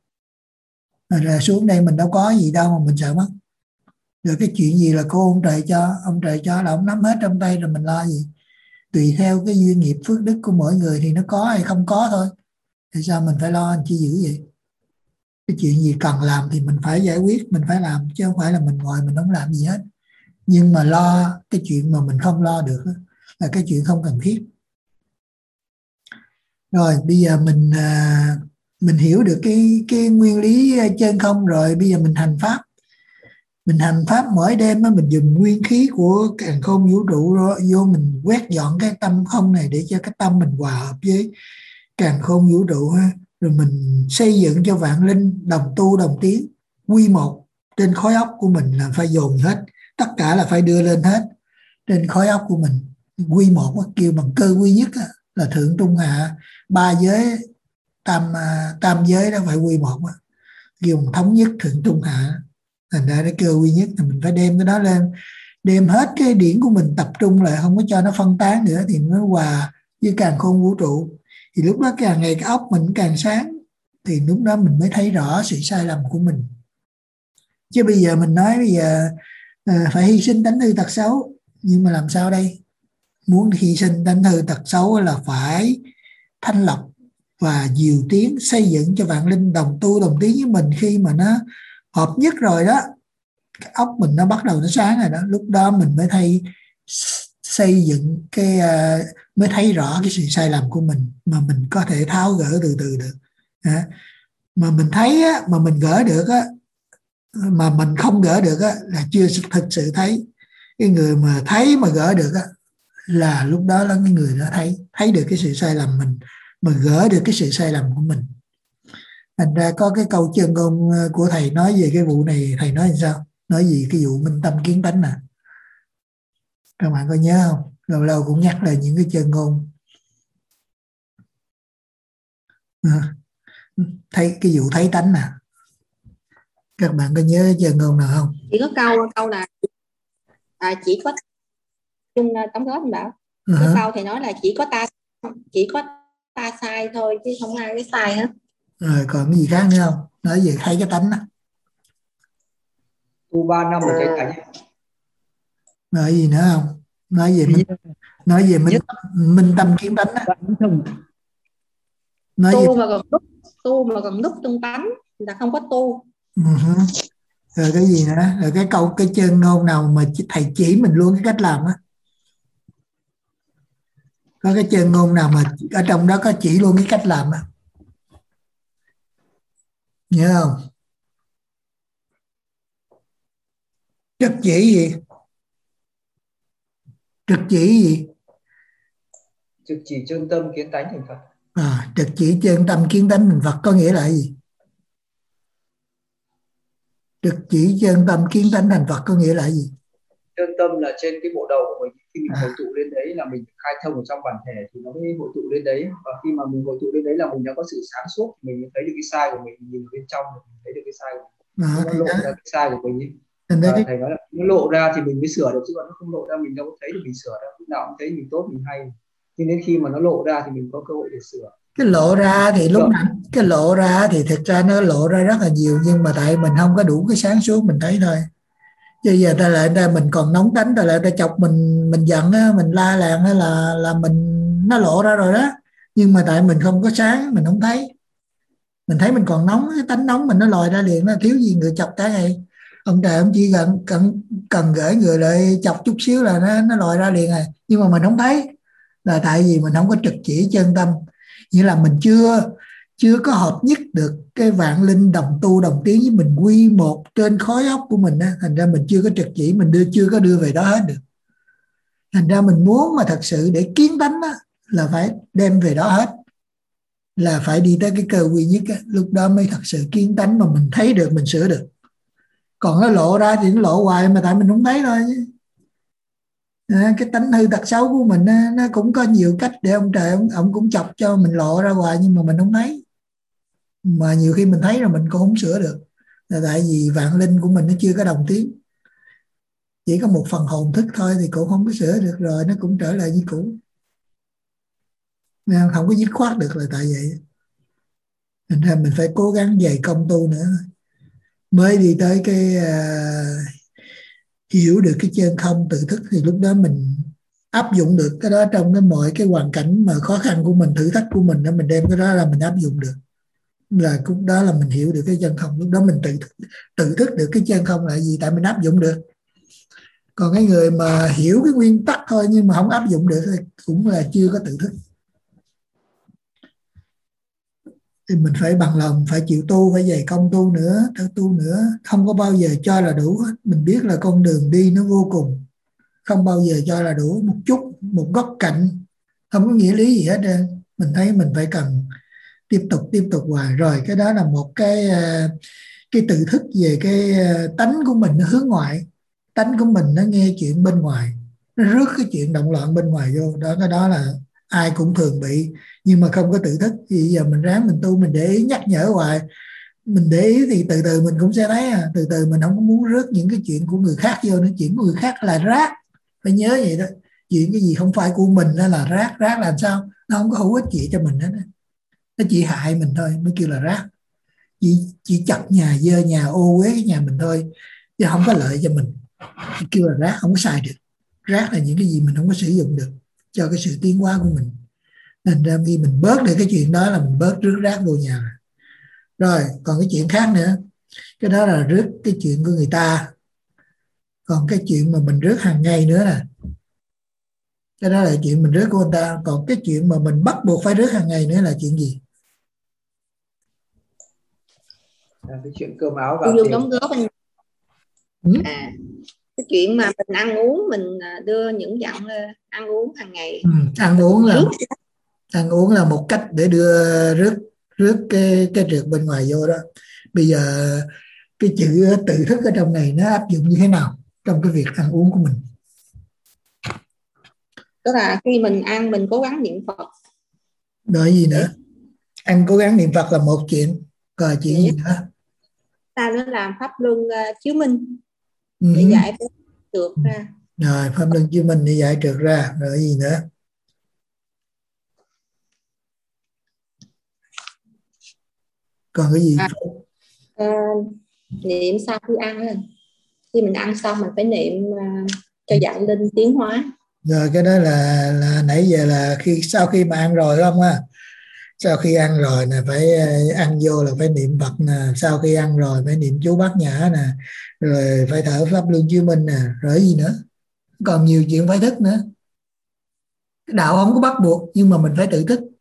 Rồi xuống đây mình đâu có gì đâu mà mình sợ mất. Rồi cái chuyện gì là cô ông trời cho, ông trời cho là ông nắm hết trong tay, rồi mình lo gì. Tùy theo cái duyên nghiệp phước đức của mỗi người thì nó có hay không có thôi. Tại sao mình phải lo, chi dữ vậy? Cái chuyện gì cần làm thì mình phải giải quyết, mình phải làm, chứ không phải là mình ngồi mình không làm gì hết. Nhưng mà lo cái chuyện mà mình không lo được là cái chuyện không cần thiết. Rồi bây giờ mình mình hiểu được cái cái nguyên lý chân không rồi, bây giờ mình hành pháp. Mình hành pháp mỗi đêm á, mình dùng nguyên khí của càn khôn vũ trụ vô, mình quét dọn cái tâm không này để cho cái tâm mình hòa hợp với càn khôn vũ trụ ha. Rồi mình xây dựng cho vạn linh đồng tu đồng tiến quy một. Trên khối óc của mình là phải dồn hết, tất cả là phải đưa lên hết trên khối óc của mình. Quy một kêu bằng cơ quy nhất á, là thượng trung hạ, ba giới tam tam giới đó phải quy một á, kêu bằng thống nhất thượng trung hạ. Thành ra cái cơ quy nhất là mình phải đem cái đó lên, đem hết cái điển của mình tập trung lại, không có cho nó phân tán nữa, thì nó hòa với càn khôn vũ trụ. Thì lúc đó càng ngày cái óc mình càng sáng, thì lúc đó mình mới thấy rõ sự sai lầm của mình. Chứ bây giờ mình nói bây giờ à, phải hy sinh tánh hư tật xấu, nhưng mà làm sao đây? Muốn hy sinh tánh hư tật xấu là phải thanh lọc và dìu tiến, xây dựng cho vạn linh đồng tu đồng tiến với mình. Khi mà nó hợp nhất rồi đó, cái óc mình nó bắt đầu nó sáng rồi đó, lúc đó mình mới thấy xây dựng cái uh, mới thấy rõ cái sự sai lầm của mình, mà mình có thể tháo gỡ từ từ được. À, mà mình thấy á, mà mình gỡ được á, mà mình không gỡ được á, là chưa thực sự thấy. cái người mà thấy mà gỡ được á, là lúc đó là cái người đó thấy thấy được cái sự sai lầm mình, mà gỡ được cái sự sai lầm của mình. Thành ra có cái câu chân ngôn của thầy nói về cái vụ này, thầy nói làm sao? Nói gì cái vụ minh tâm kiến tánh nè, các bạn có nhớ không? Lâu lâu cũng nhắc lại những cái chân ngôn. À, thấy cái vụ thấy tánh nè, các bạn có nhớ chân ngôn nào không? Chỉ có câu câu là à, chỉ có chung đóng góp không Bảo? Uh-huh. Cái câu thì nói là chỉ có ta chỉ có ta sai thôi chứ không ai cái sai hết. Rồi còn cái gì khác nữa không? Nói về thấy cái tánh đó. Tu ba năm để thấy tánh. Nói gì nữa không? Nói về minh, nói về minh, minh tâm kiến tánh đó. Nói tu về... mà còn đúc tu mà còn đúc trong tánh là không có tu. Uh-huh. Rồi cái gì nữa? Rồi cái câu cái chân ngôn nào mà thầy chỉ mình luôn cái cách làm á? Có cái chân ngôn nào mà ở trong đó có chỉ luôn cái cách làm á? Nhớ không? Trực chỉ gì? Trực chỉ gì? Trực chỉ chân tâm kiến tánh thành Phật. À, trực chỉ chân tâm kiến tánh thành Phật có nghĩa là gì? Trực chỉ chân tâm kiến tánh thành Phật có nghĩa là gì? Chân tâm là trên cái bộ đầu của mình, khi mình hội tụ lên đấy là mình khai thông ở trong bản thể thì nó mới hội tụ lên đấy, và khi mà mình hội tụ lên đấy là mình đã có sự sáng suốt, mình thấy được cái sai của mình, nhìn bên trong mình thấy được cái sai của mình, à, nó lộ đó. Ra cái sai của mình ấy. Và cái... thầy nói là nó lộ ra thì mình mới sửa được, chứ còn nó không lộ ra mình đâu có thấy được mình sửa đâu. Lúc nào cũng thấy mình tốt mình hay, nhưng đến khi mà nó lộ ra thì mình có cơ hội để sửa. Cái lộ ra thì lúc nào cái lộ ra thì thực ra nó lộ ra rất là nhiều, nhưng mà tại mình không có đủ cái sáng suốt mình thấy thôi. Chứ giờ ta lại ta mình còn nóng tánh, ta lại ta chọc mình mình giận á, mình la làng á, là là mình nó lộ ra rồi đó, nhưng mà tại mình không có sáng mình không thấy, mình thấy mình còn nóng, cái tánh nóng mình nó lòi ra liền, nó thiếu gì người chọc cả ngày. Ông trời ông chỉ cần cần cần gửi người lại chọc chút xíu là nó nó lòi ra liền à, nhưng mà mình không thấy, là tại vì mình không có trực chỉ chân tâm, nghĩa là mình chưa chưa có hợp nhất được cái vạn linh đồng tu đồng tiến với mình quy một trên khối óc của mình á, thành ra mình chưa có trực chỉ, mình đưa chưa có đưa về đó hết được. Thành ra mình muốn mà thật sự để kiến tánh á, là phải đem về đó hết, là phải đi tới cái cơ quy nhất á, lúc đó mới thật sự kiến tánh mà mình thấy được, mình sửa được. Còn nó lộ ra thì nó lộ hoài mà tại mình không thấy thôi. À, cái tánh hư tật xấu của mình á, nó cũng có nhiều cách để ông trời ông, ông cũng chọc cho mình lộ ra hoài, nhưng mà mình không thấy. Mà nhiều khi mình thấy rồi mình cũng không sửa được, là tại vì vạn linh của mình nó chưa có đồng tiến, chỉ có một phần hồn thức thôi thì cũng không có sửa được, rồi nó cũng trở lại như cũ, không có dứt khoát được, là tại vậy. Thành ra mình phải cố gắng dày công tu nữa mới đi tới cái uh, hiểu được cái chân không tự thức, thì lúc đó mình áp dụng được cái đó trong cái mọi cái hoàn cảnh mà khó khăn của mình, thử thách của mình đó, mình đem cái đó là mình áp dụng được, là lúc đó là mình hiểu được cái chân không, lúc đó mình tự thức, tự thức được cái chân không là gì, tại mình áp dụng được. Còn cái người mà hiểu cái nguyên tắc thôi nhưng mà không áp dụng được thì cũng là chưa có tự thức. Thì mình phải bằng lòng, phải chịu tu, phải dày công tu nữa, tu nữa, không có bao giờ cho là đủ hết. Mình biết là con đường đi nó vô cùng, không bao giờ cho là đủ, một chút, một góc cạnh không có nghĩa lý gì hết trơn. Mình thấy mình phải cần tiếp tục tiếp tục hoài. Rồi cái đó là một cái cái tự thức về cái tánh của mình, nó hướng ngoại, tánh của mình nó nghe chuyện bên ngoài, nó rước cái chuyện động loạn bên ngoài vô đó. Cái đó là ai cũng thường bị, nhưng mà không có tự thức. Thì giờ mình ráng mình tu, mình để ý nhắc nhở hoài, mình để ý thì từ từ mình cũng sẽ thấy à. Từ từ mình không có muốn rước những cái chuyện của người khác vô nữa. Chuyện của người khác là rác, phải nhớ vậy đó. Chuyện cái gì không phải của mình đó là rác. Rác làm sao? Nó không có hữu ích gì cho mình hết, nó chỉ hại mình thôi, mới kêu là rác. Chỉ, chỉ chặt nhà, dơ nhà, ô uế cái nhà mình thôi, chứ không có lợi cho mình, kêu là rác, không có xài được. Rác là những cái gì mình không có sử dụng được cho cái sự tiến hóa của mình. Nên ra khi mình bớt được cái chuyện đó là mình bớt rước rác vô nhà. Rồi còn cái chuyện khác nữa, cái đó là rước cái chuyện của người ta. Còn cái chuyện mà mình rước hàng ngày nữa nè, cái đó là chuyện mình rước của người ta. Còn cái chuyện mà mình bắt buộc phải rước hàng ngày nữa là chuyện gì? À, cái chuyện cơm áo gạo tiền tiền. đóng góp anh. Ừ? À, cái chuyện mà mình ăn uống, mình đưa những dặn ăn uống hàng ngày. Ừ, ăn uống là Rước. ăn uống là một cách để đưa rước rước cái cái trượt bên ngoài vô đó. Bây giờ cái chữ tự thức ở trong này nó áp dụng như thế nào trong cái việc ăn uống của mình? Tức là khi mình ăn mình cố gắng niệm Phật. Rồi gì nữa? Ăn cố gắng niệm Phật là một chuyện, còn chuyện gì nữa? Ta nó làm pháp luân uh, chiếu minh Ừ. để giải trượt ra. Rồi pháp luân chiếu minh để giải trượt ra. Rồi gì nữa? Còn cái gì? À, uh, niệm sau khi ăn, khi mình ăn xong mình phải niệm uh, cho vạn linh tiến hóa. Rồi cái đó là là nãy giờ là khi sau khi mà ăn rồi không á? Sau khi ăn rồi nè phải ăn vô là phải niệm Phật nè, sau khi ăn rồi phải niệm chú Bát Nhã nè, rồi phải thở pháp luân chiếu minh nè, rồi gì nữa? Còn nhiều chuyện phải thức nữa. Cái đạo không có bắt buộc nhưng mà mình phải tự thức.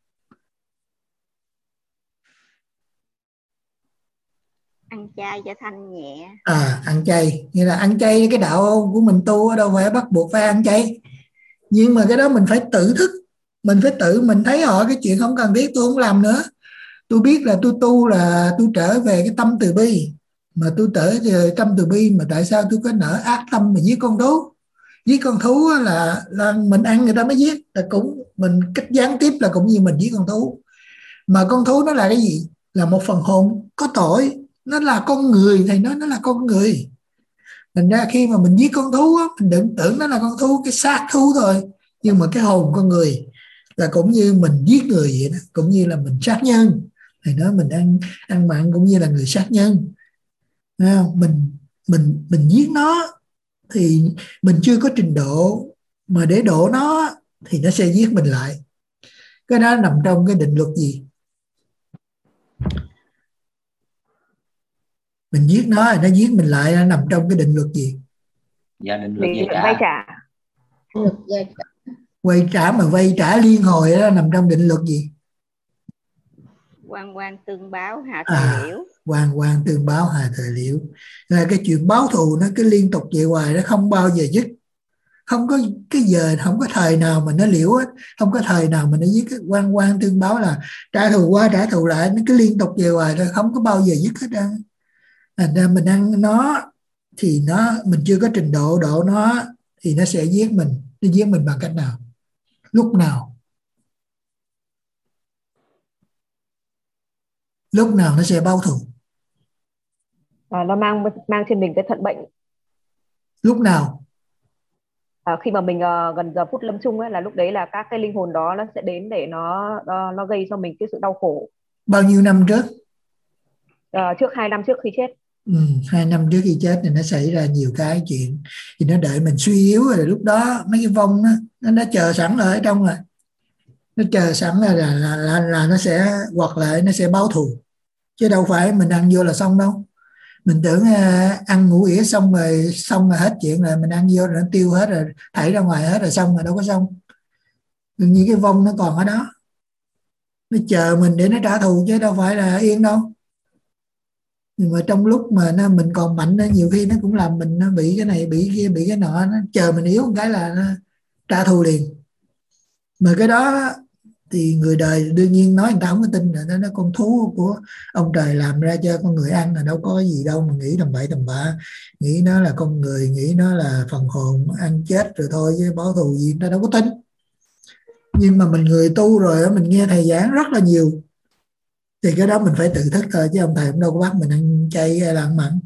Ăn chay cho thanh nhẹ. À, ăn chay, như là ăn chay cái đạo của mình tu đâu phải bắt buộc phải ăn chay, nhưng mà cái đó mình phải tự thức. Mình phải tự mình thấy họ cái chuyện không cần thiết tôi không làm nữa. Tôi biết là tôi tu là tôi trở về cái tâm từ bi, mà tôi trở về tâm từ bi mà tại sao tôi có nở ác tâm mà giết con thú? Giết con thú là là mình ăn người ta mới giết, là cũng mình cách gián tiếp là cũng như mình giết con thú. Mà con thú nó là cái gì? Là một phần hồn có tội, nó là con người, thầy nói nó là con người. Thành ra khi mà mình giết con thú á, mình đừng tưởng nó là con thú, cái xác thú thôi, nhưng mà cái hồn con người là cũng như mình giết người vậy đó, cũng như là mình sát nhân. Thầy nói mình ăn ăn mặn cũng như là người sát nhân. Thấy không? Mình mình mình giết nó thì mình chưa có trình độ, mà để độ nó thì nó sẽ giết mình lại. Cái đó nằm trong cái định luật gì? Mình giết nó thì nó giết mình lại, nó nằm trong cái định luật gì? Dạ, định luật Định vay vay trả. trả. Luật vay trả. Vay trả, mà vay trả liên hồi đó nằm trong định luật gì? Quan quan tương báo hạ thời À, liễu. quan quan tương báo hà thời liễu. Là cái chuyện báo thù nó cứ liên tục vậy hoài, nó không bao giờ dứt. Không có cái giờ, không có thời nào mà nó liễu hết, không có thời nào mà nó dứt. Quan quan tương báo là trả thù qua trả thù lại, nó cứ liên tục vậy hoài, nó không có bao giờ dứt hết á. Thành ra mình ăn nó thì nó mình chưa có trình độ độ nó thì nó sẽ giết mình. Nó giết mình bằng cách nào? Lúc nào? Lúc nào nó sẽ báo thù? À, nó mang mang trên mình cái thận bệnh. Lúc nào? À, khi mà mình uh, gần giờ phút lâm chung ấy, là lúc đấy là các cái linh hồn đó nó sẽ đến để nó uh, nó gây cho mình cái sự đau khổ. Bao nhiêu năm trước? Uh, trước hai năm trước khi chết. Ừ, hai năm trước khi chết thì nó xảy ra nhiều cái chuyện, thì nó đợi mình suy yếu rồi, lúc đó mấy cái vong nó nó đã chờ sẵn rồi ở trong rồi, nó chờ sẵn là là, là là là nó sẽ hoặc lại nó sẽ báo thù, chứ đâu phải mình ăn vô là xong đâu. Mình tưởng uh, ăn ngủ ỉa xong rồi xong rồi hết chuyện rồi, mình ăn vô rồi nó tiêu hết rồi, thảy ra ngoài hết rồi, xong rồi đâu có xong. Đừng như cái vong nó còn ở đó, nó chờ mình để nó trả thù chứ đâu phải là yên đâu. Nhưng mà trong lúc mà nó, mình còn mạnh đó, nhiều khi nó cũng làm mình nó bị cái này bị kia bị cái nọ, nó chờ mình yếu một cái là nó trả thù liền. Mà cái đó thì người đời đương nhiên nói người ta không có tin, là nó, nó con thú của ông trời làm ra cho con người ăn, là đâu có gì đâu mà nghĩ tầm bậy tầm bạ, nghĩ nó là con người, nghĩ nó là phần hồn ăn chết rồi thôi, chứ báo thù gì người ta đâu có tin. Nhưng mà mình người tu rồi mình nghe thầy giảng rất là nhiều thì cái đó mình phải tự thức thôi, chứ ông thầy cũng đâu có bắt mình ăn chay hay là ăn mặn.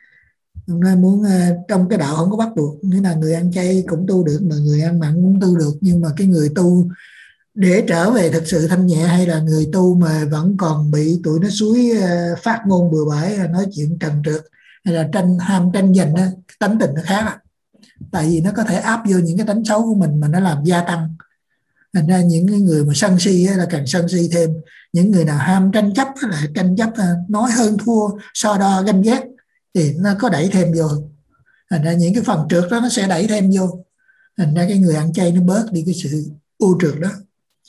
Ông nói muốn trong cái đạo không có bắt buộc, nghĩa là người ăn chay cũng tu được mà người ăn mặn cũng tu được, nhưng mà cái người tu để trở về thực sự thanh nhẹ, hay là người tu mà vẫn còn bị tụi nó suối phát ngôn bừa bãi, nói chuyện trần trượt hay là tranh ham tranh giành đó, tánh tình nó khác à. Tại vì nó có thể áp vô những cái tánh xấu của mình mà nó làm gia tăng. Thành ra những cái người mà sân si là càng sân si thêm, những người nào ham tranh chấp là tranh chấp, nói hơn thua, so đo ganh ghét thì nó có đẩy thêm vô. Thành ra những cái phần trượt đó nó sẽ đẩy thêm vô. Thành ra cái người ăn chay nó bớt đi cái sự u trượt đó,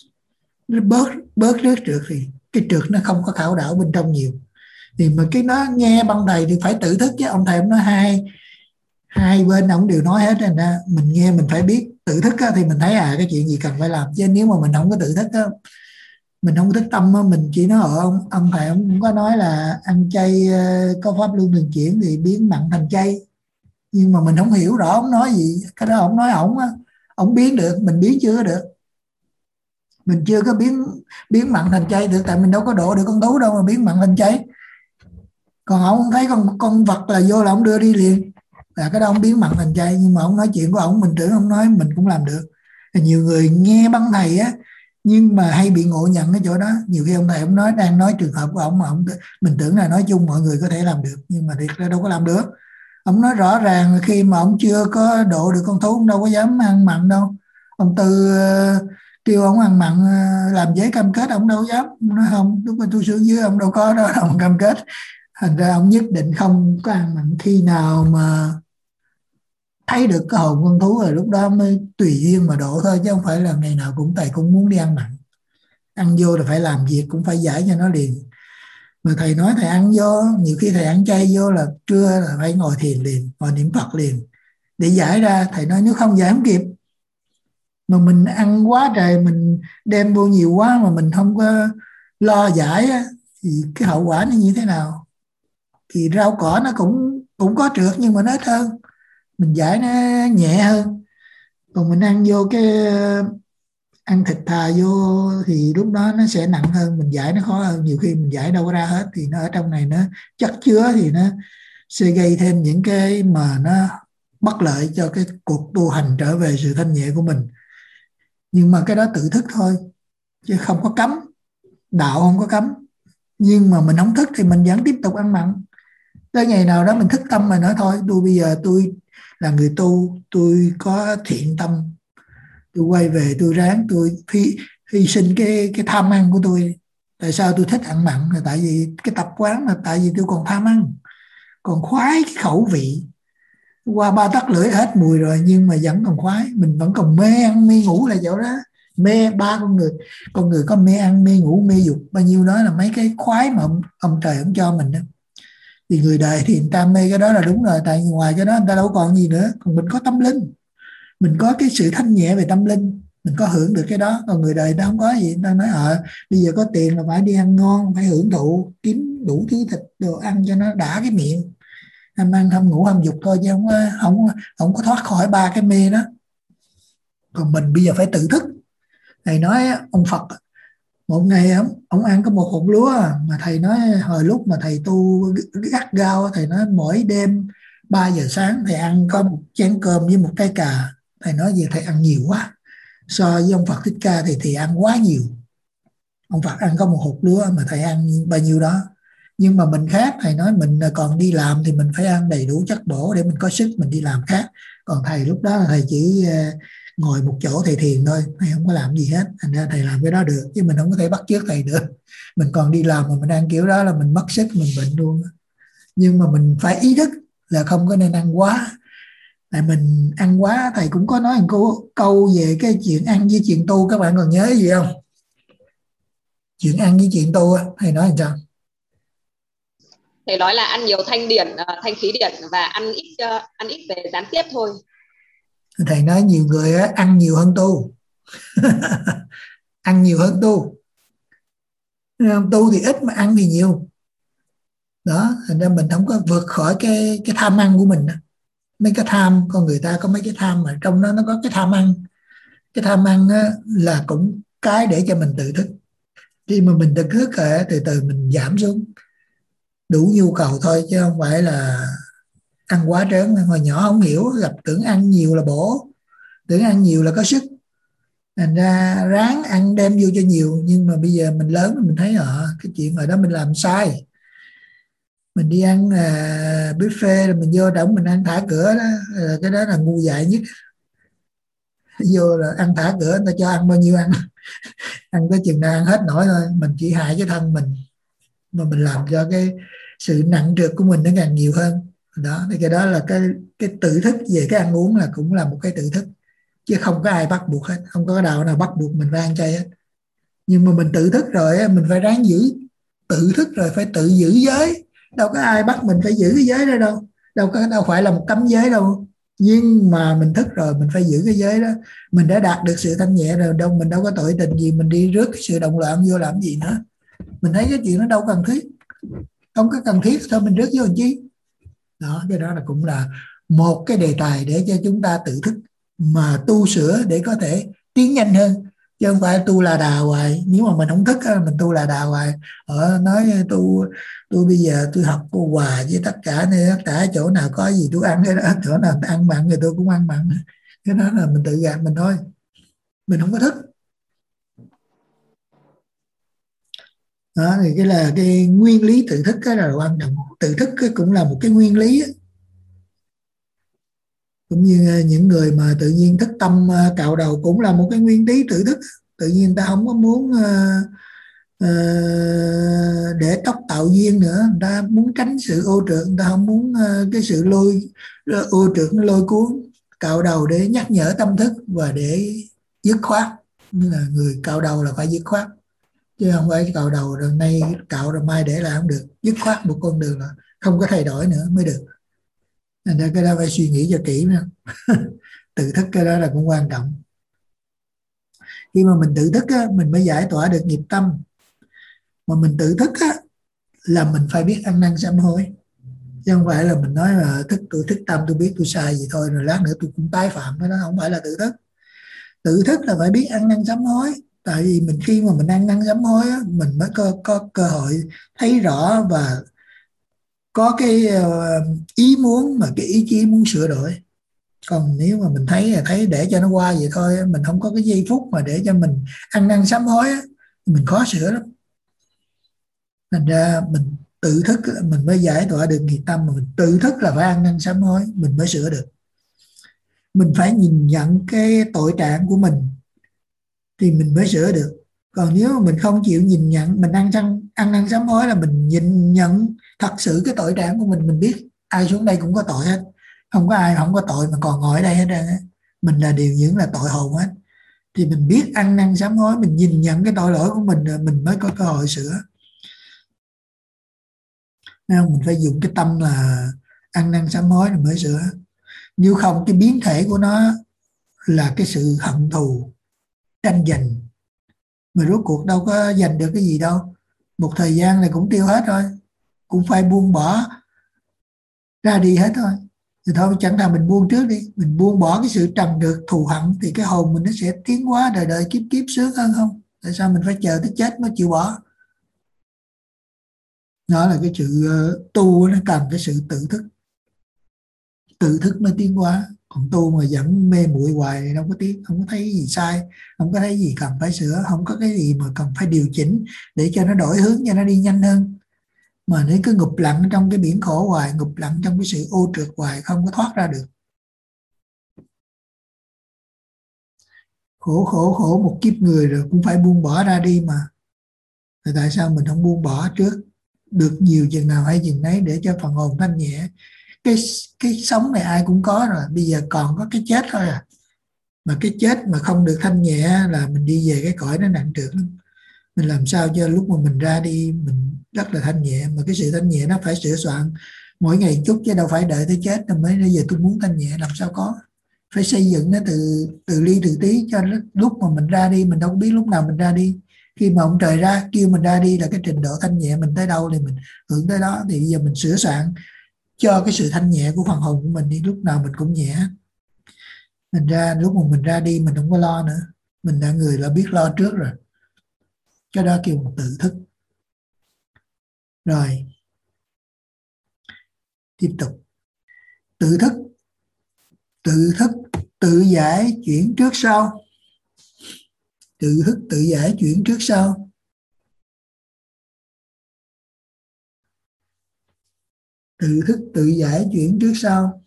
nó bớt bớt nước trượt thì cái trượt nó không có khảo đảo bên trong nhiều. Thì mà cái nó nghe băng thầy thì phải tự thức chứ. Ông thầy ông nói hai hai bên ông đều nói hết rồi nè, mình nghe mình phải biết. Tự thức á, thì mình thấy à cái chuyện gì cần phải làm, chứ nếu mà mình không có tự thức á, mình không thức tâm á, mình chỉ nói ở ông ông thầy ông cũng có nói là ăn chay có pháp luân thường chuyển thì biến mặn thành chay, nhưng mà mình không hiểu rõ ông nói gì. Cái đó ông nói ổng á, ổng biến được, mình biến chưa được, mình chưa có biến biến mặn thành chay được, tại mình đâu có độ được con thú đâu mà biến mặn thành chay. Còn ông thấy con con vật là vô là ông đưa đi liền, là cái đó ông biến mặn thành chay. Nhưng mà ông nói chuyện của ông mình tưởng ông nói mình cũng làm được. Nhiều người nghe băng thầy á, nhưng mà hay bị ngộ nhận cái chỗ đó. Nhiều khi ông thầy ông nói đang nói trường hợp của ông mà ông mình tưởng là nói chung mọi người có thể làm được, nhưng mà thiệt ra đâu có làm được. Ông nói rõ ràng khi mà ông chưa có độ được con thú, ông đâu có dám ăn mặn đâu. Ông Tư uh, kêu ông ăn mặn uh, làm giấy cam kết, ông đâu dám. Ông nói không, lúc mà tôi xuống dưới ông đâu có đó, ông cam kết. Thành ra ông nhất định không có ăn mặn. Khi nào mà thấy được cái hồn con thú rồi lúc đó mới tùy duyên mà độ thôi, chứ không phải là ngày nào cũng thầy cũng muốn đi ăn mặn. Ăn vô là phải làm việc, cũng phải giải cho nó liền. Mà thầy nói thầy ăn vô, nhiều khi thầy ăn chay vô là trưa là phải ngồi thiền liền, ngồi niệm Phật liền để giải ra. Thầy nói nếu không giải không kịp. Mà mình ăn quá trời, mình đem vô nhiều quá mà mình không có lo giải á, thì cái hậu quả nó như thế nào? Thì rau cỏ nó cũng cũng có trượt nhưng mà nó ít hơn, mình giải nó nhẹ hơn. Còn mình ăn vô cái ăn thịt thà vô thì lúc đó nó sẽ nặng hơn, mình giải nó khó hơn. Nhiều khi mình giải đâu có ra hết, thì nó ở trong này nó chất chứa, thì nó sẽ gây thêm những cái mà nó bất lợi cho cái cuộc tu hành trở về sự thanh nhẹ của mình. Nhưng mà cái đó tự thức thôi, chứ không có cấm. Đạo không có cấm, nhưng mà mình không thức thì mình vẫn tiếp tục ăn mặn. Tới ngày nào đó mình thức tâm mà nói thôi, tôi bây giờ tôi là người tu, tôi có thiện tâm, tôi quay về tôi ráng tôi hy, hy sinh cái cái tham ăn của tôi. Tại sao tôi thích ăn mặn? Là tại vì cái tập quán, là tại vì tôi còn tham ăn, còn khoái cái khẩu vị. Qua ba tắc lưỡi hết mùi rồi nhưng mà vẫn còn khoái, mình vẫn còn mê ăn mê ngủ là chỗ đó. Mê ba con người, con người có mê ăn mê ngủ mê dục bao nhiêu, đó là mấy cái khoái mà ông, ông trời ông cho mình đó. Thì người đời thì người ta mê cái đó là đúng rồi, tại ngoài cái đó người ta đâu còn gì nữa. Còn mình có tâm linh, mình có cái sự thanh nhẹ về tâm linh, mình có hưởng được cái đó. Còn người đời ta không có gì, người ta nói ờ bây giờ có tiền là phải đi ăn ngon, phải hưởng thụ, kiếm đủ thứ thịt đồ ăn cho nó đã cái miệng, ham ăn ham ngủ ham dục thôi, chứ không không không có thoát khỏi ba cái mê đó. Còn mình bây giờ phải tự thức. Thầy nói ông Phật một ngày ông, ông ăn có một hột lúa, mà thầy nói hồi lúc mà thầy tu gắt gao, thầy nói mỗi đêm ba giờ sáng thầy ăn có một chén cơm với một cái cà. Thầy nói gì thầy ăn nhiều quá, so với ông Phật Thích Ca thì thì ăn quá nhiều. Ông Phật ăn có một hột lúa mà thầy ăn bao nhiêu đó. Nhưng mà mình khác, thầy nói mình còn đi làm thì mình phải ăn đầy đủ chất bổ để mình có sức mình đi làm khác. Còn thầy lúc đó là thầy chỉ ngồi một chỗ thầy thiền thôi, thầy không có làm gì hết. Thành ra thầy làm cái đó được, chứ mình không có thể bắt chước thầy được. Mình còn đi làm mà mình ăn kiểu đó là mình mất sức, mình bệnh luôn. Nhưng mà mình phải ý thức là không có nên ăn quá. Tại mình ăn quá, thầy cũng có nói một câu, câu về cái chuyện ăn với chuyện tu, các bạn còn nhớ gì không? Chuyện ăn với chuyện tu thầy nói làm sao? Thầy nói là ăn nhiều thanh điển, thanh khí điển và ăn ít ăn ít về gián tiếp thôi. Thầy nói nhiều người ăn nhiều hơn tu. Ăn nhiều hơn tu. Tu thì ít mà ăn thì nhiều. Đó, thành ra mình không có vượt khỏi cái cái tham ăn của mình. Mấy cái tham, con người ta có mấy cái tham mà trong đó nó có cái tham ăn. Cái tham ăn là cũng cái để cho mình tự thức. Khi mà mình tự thức rồi từ từ mình giảm xuống đủ nhu cầu thôi, chứ không phải là ăn quá trớn. Hồi nhỏ không hiểu, gặp tưởng ăn nhiều là bổ, tưởng ăn nhiều là có sức, thành ra ráng ăn đem vô cho nhiều. Nhưng mà bây giờ mình lớn mình thấy ờ cái chuyện ở đó mình làm sai. Mình đi ăn à, buffet mình vô đóng mình ăn thả cửa đó, cái đó là ngu dại nhất. Vô là ăn thả cửa, người ta cho ăn bao nhiêu ăn. Ăn tới chừng nào ăn hết nổi thôi. Mình chỉ hại cái thân mình, mà mình làm cho cái sự nặng trược của mình nó càng nhiều hơn. Đó, thì cái đó là cái cái tự thức về cái ăn uống là cũng là một cái tự thức, chứ không có ai bắt buộc hết, không có đạo nào bắt buộc mình phải ăn chay hết. Nhưng mà mình tự thức rồi mình phải ráng giữ, tự thức rồi phải tự giữ giới. Đâu có ai bắt mình phải giữ cái giới đó đâu, đâu có đâu phải là một cấm giới đâu. Nhưng mà mình thức rồi mình phải giữ cái giới đó. Mình đã đạt được sự thanh nhẹ rồi, đâu mình đâu có tội tình gì mình đi rước cái sự động loạn vô làm gì nữa. Mình thấy cái chuyện nó đâu cần thiết, không có cần thiết sao mình rước vô làm chi. Đó, cái đó là cũng là một cái đề tài để cho chúng ta tự thức mà tu sửa để có thể tiến nhanh hơn, chứ không phải tu là đà hoài. Nếu mà mình không thức mình tu là đà hoài, ở nói tu tôi bây giờ tôi học cô hòa với tất cả nên tất cả chỗ nào có gì tôi ăn cái đó, chỗ nào ăn mặn thì tôi cũng ăn mặn. Cái đó là mình tự gạt mình thôi, mình không có thức. Đó thì cái là cái nguyên lý tự thức cái là quan trọng. Tự thức cái cũng là một cái nguyên lý ấy. Cũng như những người mà tự nhiên thức tâm cạo đầu cũng là một cái nguyên lý tự thức. Tự nhiên ta không có muốn uh, uh, để tóc tạo duyên nữa, người ta muốn tránh sự ô trượt, người ta không muốn uh, cái sự lôi ô trượt nó lôi cuốn. Cạo đầu để nhắc nhở tâm thức và để dứt khoát. Như là người cạo đầu là phải dứt khoát, chứ không phải cạo đầu rồi nay cạo rồi mai để lại không được. Dứt khoát một con đường là không có thay đổi nữa mới được. Nên ra cái đó phải suy nghĩ cho kỹ nữa. Tự thức cái đó là cũng quan trọng. Khi mà mình tự thức á, mình mới giải tỏa được nghiệp tâm. Mà mình tự thức á, là mình phải biết ăn năn sám hối, chứ không phải là mình nói là thức tôi thức tâm tôi biết tôi sai gì thôi rồi lát nữa tôi cũng tái phạm. Cái đó không phải là tự thức. Tự thức là phải biết ăn năn sám hối. Tại vì mình khi mà mình ăn năn sám hối á, mình mới có, có cơ hội thấy rõ và có cái ý muốn, mà cái ý chí muốn sửa đổi. Còn nếu mà mình thấy là thấy để cho nó qua vậy thôi, mình không có cái giây phút mà để cho mình ăn năn sám hối á, mình khó sửa lắm. Thành ra mình tự thức mình mới giải tỏa được nghiệp tâm. Mà mình tự thức là phải ăn năn sám hối mình mới sửa được. Mình phải nhìn nhận cái tội trạng của mình thì mình mới sửa được. Còn nếu mà mình không chịu nhìn nhận, mình ăn năn ăn năn sám hối là mình nhìn nhận thật sự cái tội trạng của mình. Mình biết ai xuống đây cũng có tội hết, không có ai không có tội mà còn ngồi ở đây hết trơn á. Mình là điều những là tội hồn hết. Thì mình biết ăn năn sám hối, mình nhìn nhận cái tội lỗi của mình rồi mình mới có cơ hội sửa. Nên mình phải dùng cái tâm là ăn năn sám hối rồi mới sửa. Nếu không cái biến thể của nó là cái sự hận thù, tranh giành, mà rốt cuộc đâu có giành được cái gì đâu. Một thời gian này cũng tiêu hết thôi, cũng phải buông bỏ ra đi hết thôi. Thì thôi chẳng thà mình buông trước đi, mình buông bỏ cái sự trần trượt thù hận thì cái hồn mình nó sẽ tiến hóa đời đời kiếp kiếp sướng hơn không? Tại sao mình phải chờ tới chết mới chịu bỏ? Đó là cái sự uh, tu nó cần cái sự tự thức, tự thức mới tiến hóa. Còn tu mà vẫn mê muội hoài thì đâu có tiến, không có thấy gì sai, không có thấy gì cần phải sửa, không có cái gì mà cần phải điều chỉnh để cho nó đổi hướng, cho nó đi nhanh hơn. Mà nếu cứ ngụp lặn trong cái biển khổ hoài, ngụp lặn trong cái sự ô trượt hoài, không có thoát ra được. Khổ khổ khổ một kiếp người rồi cũng phải buông bỏ ra đi mà. Thì tại sao mình không buông bỏ trước, được nhiều chừng nào hay chừng nấy để cho phần hồn thanh nhẹ. Cái cái sống này ai cũng có rồi, bây giờ còn có cái chết thôi à. Mà cái chết mà không được thanh nhẹ là mình đi về cái cõi nó nặng trược lắm. Mình làm sao cho lúc mà mình ra đi mình rất là thanh nhẹ. Mà cái sự thanh nhẹ nó phải sửa soạn mỗi ngày chút, chứ đâu phải đợi tới chết rồi mới bây giờ tôi muốn thanh nhẹ, làm sao có. Phải xây dựng nó từ từ ly từ tí, cho lúc mà mình ra đi mình đâu có biết lúc nào mình ra đi. Khi mà ông trời ra kêu mình ra đi là cái trình độ thanh nhẹ mình tới đâu thì mình hưởng tới đó. Thì bây giờ mình sửa soạn cho cái sự thanh nhẹ của phần hồn của mình đi, lúc nào mình cũng nhẹ. Mình ra lúc mà mình ra đi mình không có lo nữa, mình là người là biết lo trước rồi. Cái đó kêu một tự thức. Rồi tiếp tục. Tự thức, tự thức tự giải chuyển trước sau. Tự thức tự giải chuyển trước sau. Tự thức tự giải chuyển trước sau.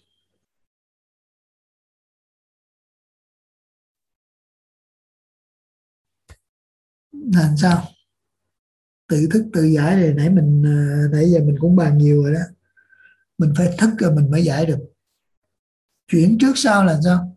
Làm sao? Tự thức tự giải thì nãy mình nãy giờ mình cũng bàn nhiều rồi đó. Mình phải thức rồi mình mới giải được. Chuyển trước sau là sao?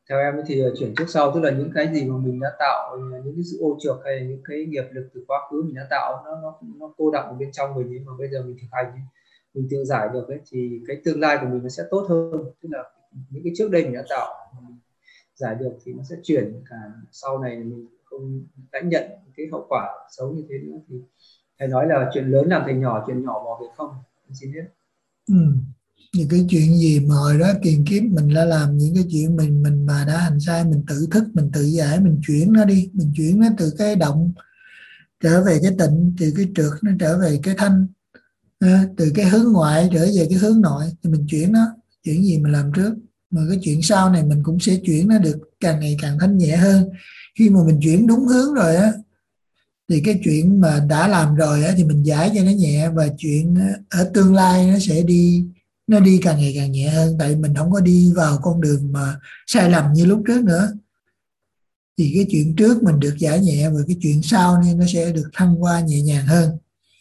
theo em thì chuyển trước sau, tức là những cái gì mà mình đã tạo, những cái sự ô trược hay những cái nghiệp lực từ quá khứ mình đã tạo, nó nó nó cô đọng ở bên trong mình ấy, mà bây giờ mình thực hành ấy, mình tự giải được ấy, thì cái tương lai của mình nó sẽ tốt hơn. Tức là những cái trước đây mình đã tạo, mình giải được thì nó sẽ chuyển cả sau này mình không lãnh nhận cái hậu quả xấu như thế nữa. Thì thầy nói là chuyện lớn làm thành nhỏ, chuyện nhỏ bỏ việc không. Em xin hết. Ừ. Những cái chuyện gì mà hồi đó kiền kiếp mình đã làm, những cái chuyện mình mình mà đã hành sai, mình tự thức, mình tự giải, mình chuyển nó đi, mình chuyển nó từ cái động trở về cái tịnh, từ cái trượt nó trở về cái thanh, à, từ cái hướng ngoại trở về cái hướng nội, thì mình chuyển nó. Chuyện gì mình làm trước, mà cái chuyện sau này mình cũng sẽ chuyển nó được càng ngày càng thanh nhẹ hơn. Khi mà mình chuyển đúng hướng rồi á, thì cái chuyện mà đã làm rồi á thì mình giải cho nó nhẹ, và chuyện ở tương lai nó sẽ đi nó đi càng ngày càng nhẹ hơn, tại mình không có đi vào con đường mà sai lầm như lúc trước nữa. Thì cái chuyện trước mình được giải nhẹ, và cái chuyện sau nên nó sẽ được thăng qua nhẹ nhàng hơn.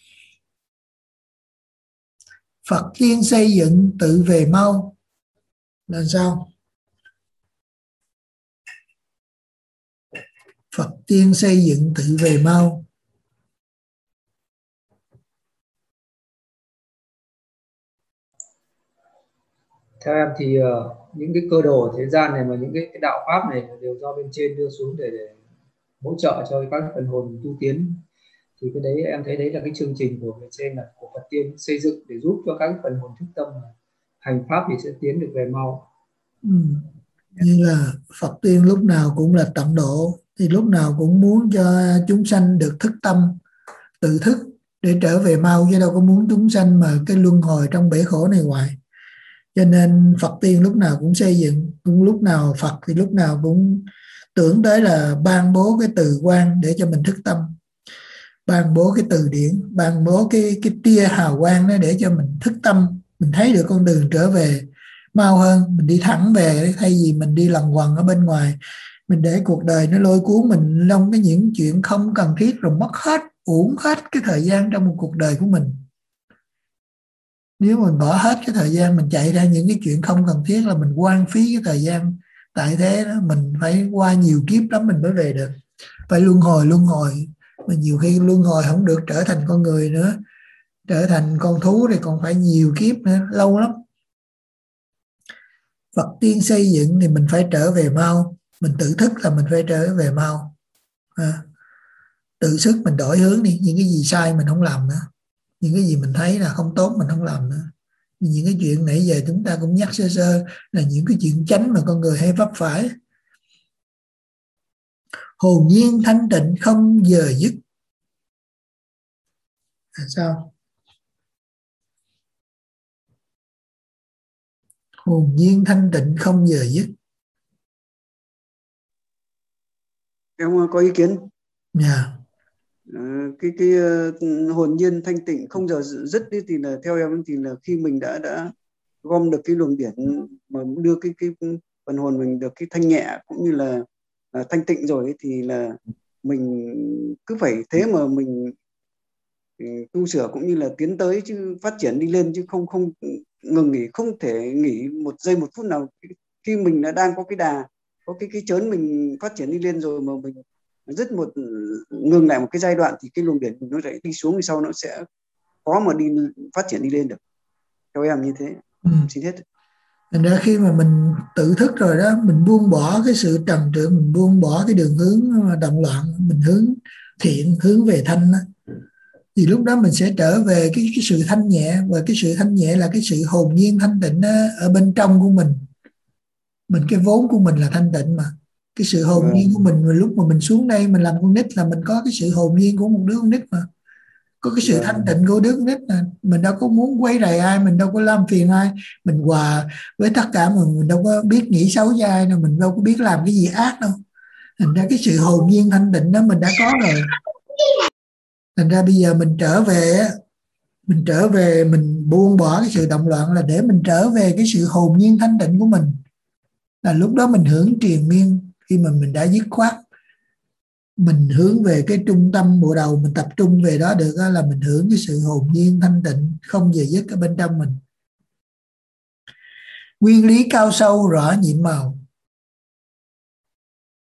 Phật tiên xây dựng tự về mau là sao? Phật tiên xây dựng tự về mau. Theo em thì uh, những cái cơ đồ thế gian này, mà những cái, cái đạo pháp này đều do bên trên đưa xuống để, để hỗ trợ cho các phần hồn tu tiến. Thì cái đấy em thấy đấy là cái chương trình của bên trên, là của Phật tiên xây dựng để giúp cho các phần hồn thức tâm hành pháp thì sẽ tiến được về mau. Ừ. Như là Phật tiên lúc nào cũng là tận độ, thì lúc nào cũng muốn cho chúng sanh được thức tâm, tự thức để trở về mau, chứ đâu có muốn chúng sanh mà cái luân hồi trong bể khổ này hoài. Cho nên Phật tiên lúc nào cũng xây dựng, cũng lúc nào Phật thì lúc nào cũng tưởng tới là ban bố cái từ quang để cho mình thức tâm, ban bố cái từ điển, ban bố cái cái tia hào quang đó để cho mình thức tâm, mình thấy được con đường trở về mau hơn, mình đi thẳng về thay vì mình đi lằng quằng ở bên ngoài, mình để cuộc đời nó lôi cuốn mình trong cái những chuyện không cần thiết, rồi mất hết, uổng hết cái thời gian trong một cuộc đời của mình. Nếu mình bỏ hết cái thời gian mình chạy ra những cái chuyện không cần thiết là mình hoang phí cái thời gian tại thế đó. Mình phải qua nhiều kiếp lắm mình mới về được, phải luân hồi luân hồi mà nhiều khi luân hồi không được trở thành con người nữa, trở thành con thú thì còn phải nhiều kiếp nữa, lâu lắm. Phật tiên xây dựng thì mình phải trở về mau, mình tự thức là mình phải trở về mau, à, tự sức mình đổi hướng đi, những cái gì sai mình không làm nữa, những cái gì mình thấy là không tốt mình không làm nữa. Những cái chuyện nãy giờ chúng ta cũng nhắc sơ sơ là những cái chuyện chánh mà con người hay vấp phải. Hồn nhiên thanh tịnh không giờ dứt. À, sao? Hồn nhiên thanh tịnh không giờ dứt. Em có ý kiến? Dạ. Yeah. À, cái cái uh, hồn nhiên thanh tịnh không giờ dứt đi, thì là theo em thì là khi mình đã đã gom được cái luồng điển mà đưa cái cái phần hồn mình được cái thanh nhẹ cũng như là uh, thanh tịnh rồi ấy, thì là mình cứ phải thế mà mình uh, tu sửa cũng như là tiến tới, chứ phát triển đi lên, chứ không không ngừng nghỉ, không thể nghỉ một giây một phút nào. Khi mình đã đang có cái đà, có cái cái chớn mình phát triển đi lên rồi mà mình dứt một ngừng lại một cái giai đoạn thì cái luồng điển nó lại đi xuống, thì sau nó sẽ khó mà đi phát triển đi lên được. Theo em như thế. Ừ. Xin hết. Thành ra khi mà mình tự thức rồi đó, mình buông bỏ cái sự trần trượng, mình buông bỏ cái đường hướng động loạn, mình hướng thiện, hướng về thanh đó, thì lúc đó mình sẽ trở về cái, cái sự thanh nhẹ. Và cái sự thanh nhẹ là cái sự hồn nhiên thanh tịnh đó, ở bên trong của mình. Mình cái vốn của mình là thanh tịnh mà. Cái sự hồn nhiên của mình, lúc mà mình xuống đây mình làm con nít là mình có cái sự hồn nhiên của một đứa con nít mà, có cái sự thanh tịnh của đứa con nít mà. Mình đâu có muốn quấy rầy ai, mình đâu có làm phiền ai, mình hòa với tất cả, mà mình đâu có biết nghĩ xấu với ai đâu, mình đâu có biết làm cái gì ác đâu. Thành ra cái sự hồn nhiên thanh tịnh đó mình đã có rồi. Thành ra bây giờ mình trở về, mình trở về mình buông bỏ cái sự động loạn là để mình trở về cái sự hồn nhiên thanh tịnh của mình. Là lúc đó mình hưởng triền miên. Khi mà mình đã dứt khoát, mình hướng về cái trung tâm bộ đầu, mình tập trung về đó được đó, là mình hưởng cái sự hồn nhiên thanh tịnh không giờ dứt ở bên trong mình. Nguyên lý cao sâu rõ nhiệm màu.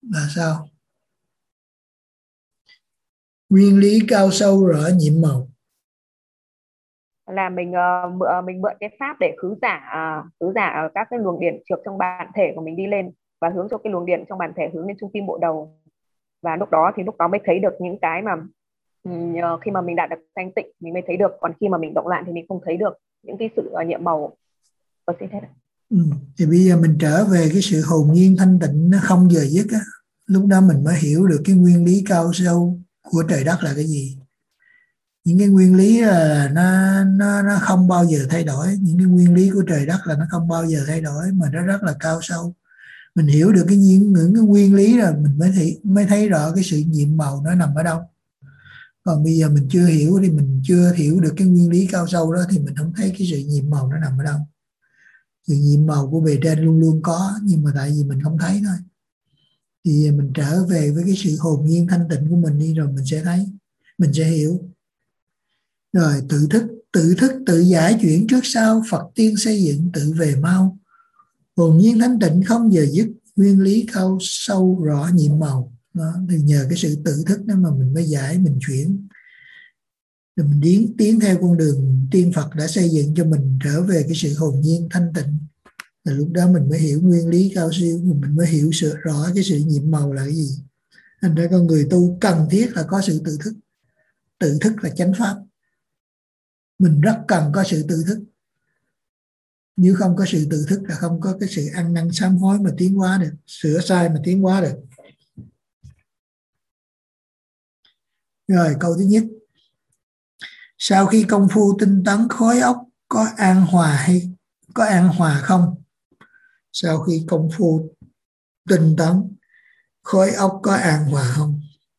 là sao? Nguyên lý cao sâu rõ nhiệm màu là mình uh, mượn mình mượn cái pháp để khứ giả uh, khứ giả các cái luồng điện trượt trong bản thể của mình đi lên và hướng cho cái luồng điện trong bản thể hướng lên trung tim bộ đầu, và lúc đó thì lúc đó mới thấy được những cái mà uh, khi mà mình đạt được thanh tịnh mình mới thấy được, còn khi mà mình động loạn thì mình không thấy được những cái sự uh, nhiệm màu. Và xin hết. Ừ. Thì bây giờ mình trở về cái sự hồn nhiên thanh tịnh nó không giờ dứt á, lúc đó mình mới hiểu được cái nguyên lý cao sâu của trời đất là cái gì. Những cái nguyên lý là nó nó nó không bao giờ thay đổi, những cái nguyên lý của trời đất là nó không bao giờ thay đổi mà nó rất là cao sâu. Mình hiểu được cái những, những cái nguyên lý rồi mình mới thấy mới thấy rõ cái sự nhiệm màu nó nằm ở đâu. Còn bây giờ mình chưa hiểu thì mình chưa hiểu được cái nguyên lý cao sâu đó thì mình không thấy cái sự nhiệm màu nó nằm ở đâu. Sự nhiệm màu của bề trên luôn luôn có, nhưng mà tại vì mình không thấy thôi. Thì mình trở về với cái sự hồn nhiên thanh tịnh của mình đi rồi mình sẽ thấy, mình sẽ hiểu. Rồi tự thức, tự thức tự giải chuyển trước sau, Phật tiên xây dựng tự về mau. Hồn nhiên thanh tịnh không giờ dứt, nguyên lý cao sâu rõ nhiệm màu. Đó, thì nhờ cái sự tự thức đó mà mình mới giải, mình chuyển. Rồi mình tiến, tiến theo con đường tiên Phật đã xây dựng cho mình trở về cái sự hồn nhiên thanh tịnh. Rồi lúc đó mình mới hiểu nguyên lý cao siêu, mình mới hiểu sự rõ cái sự nhiệm màu là cái gì. Thành ra con người tu cần thiết là có sự tự thức. Tự thức là chánh pháp. Mình rất cần có sự tự thức. Nếu không có sự tự thức là không có cái sự ăn năn sám hối mà tiến hóa được, sửa sai mà tiến hóa được. Rồi câu thứ nhất. Sau khi công phu tinh tấn khối óc có an hòa hay có an hòa không? Sau khi công phu tinh tấn khối óc có an hòa không?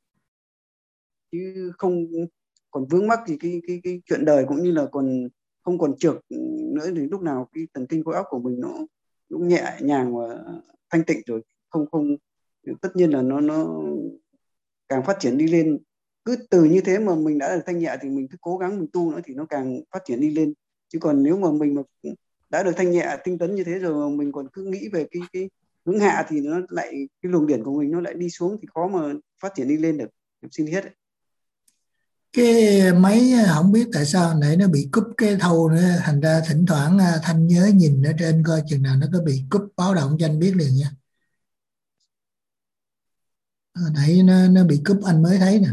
Chứ không còn vướng mắc thì cái cái cái chuyện đời cũng như là còn không còn trược nữa thì lúc nào cái thần kinh khối óc của mình nó cũng nhẹ nhàng và thanh tịnh rồi, không không tất nhiên là nó nó càng phát triển đi lên. Cứ từ như thế mà mình đã được thanh nhẹ thì mình cứ cố gắng mình tu nữa thì nó càng phát triển đi lên. Chứ còn nếu mà mình mà đã được thanh nhẹ tinh tấn như thế rồi mà mình còn cứ nghĩ về cái cái hướng hạ thì nó lại cái luồng điển của mình nó lại đi xuống thì khó mà phát triển đi lên được. Em xin hết. Cái máy không biết tại sao nãy nó bị cúp cái thâu nữa, thành ra thỉnh thoảng Thanh nhớ nhìn ở trên coi chừng nào nó có bị cúp báo động cho anh biết liền nha. Nãy nó, nó bị cúp anh mới thấy nè.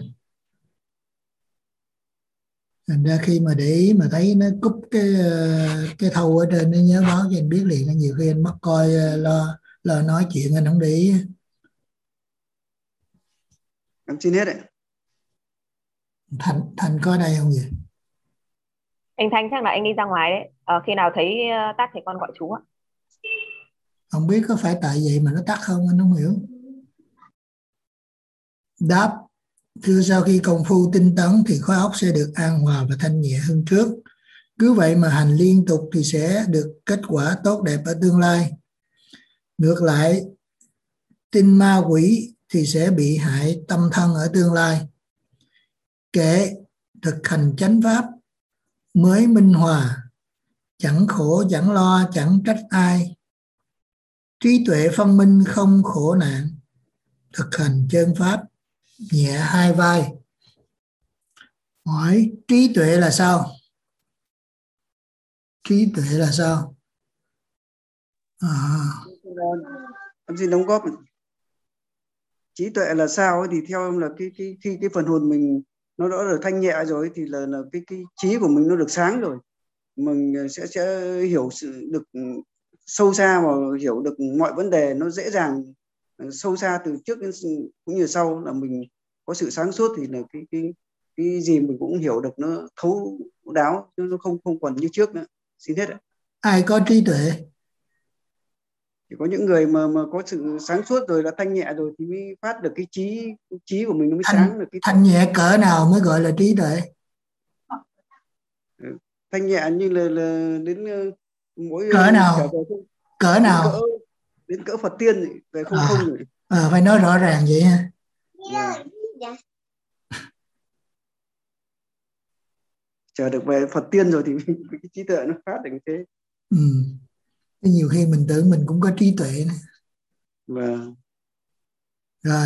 Thành ra khi mà để ý mà thấy nó cúp cái cái thâu ở trên nó nhớ báo cho anh biết liền. Nhiều khi anh mất coi lo lo nói chuyện anh không để ý. Em xin hết đấy. Thành Thành có đây không vậy? Anh Thanh chắc là anh đi ra ngoài đấy. À, khi nào thấy tắt thì con gọi chú ạ. Không biết có phải tại vậy mà nó tắt không, anh không hiểu. Đáp. Thưa, sau khi công phu tinh tấn thì khối óc sẽ được an hòa và thanh nhẹ hơn trước. Cứ vậy mà hành liên tục thì sẽ được kết quả tốt đẹp ở tương lai. Ngược lại, tin ma quỷ thì sẽ bị hại tâm thân ở tương lai. Kệ thực hành chánh pháp mới minh hòa, chẳng khổ chẳng lo chẳng trách ai. Trí tuệ phân minh không khổ nạn, thực hành chân pháp nhẹ hai vai. Hỏi trí tuệ là sao? Trí tuệ là sao? À. Em xin đóng góp. Trí tuệ là sao thì theo em là cái cái khi cái phần hồn mình nó đã được thanh nhẹ rồi thì là là cái cái trí của mình nó được sáng rồi, mình sẽ sẽ hiểu sự được sâu xa và hiểu được mọi vấn đề nó dễ dàng sâu xa từ trước đến cũng như sau, là mình có sự sáng suốt thì là cái cái cái gì mình cũng hiểu được nó thấu đáo chứ nó không không còn như trước nữa. Xin hết ạ. Ai có trí tuệ? Chỉ có những người mà mà có sự sáng suốt rồi, đã thanh nhẹ rồi thì mới phát được cái trí trí của mình nó mới thanh, sáng được. Cái thanh nhẹ cỡ nào mới gọi là trí tuệ? Thanh nhẹ như là, là đến mỗi cỡ nào trở về không, cỡ đến nào cỡ đến cỡ Phật tiên rồi, về không à, không rồi. À, phải nói rõ ràng vậy ha. Yeah. Chờ được về Phật tiên rồi thì cái trí tuệ nó phát được như thế. Ừ. Nhiều khi mình tưởng mình cũng có trí tuệ này. Vâng. Rồi.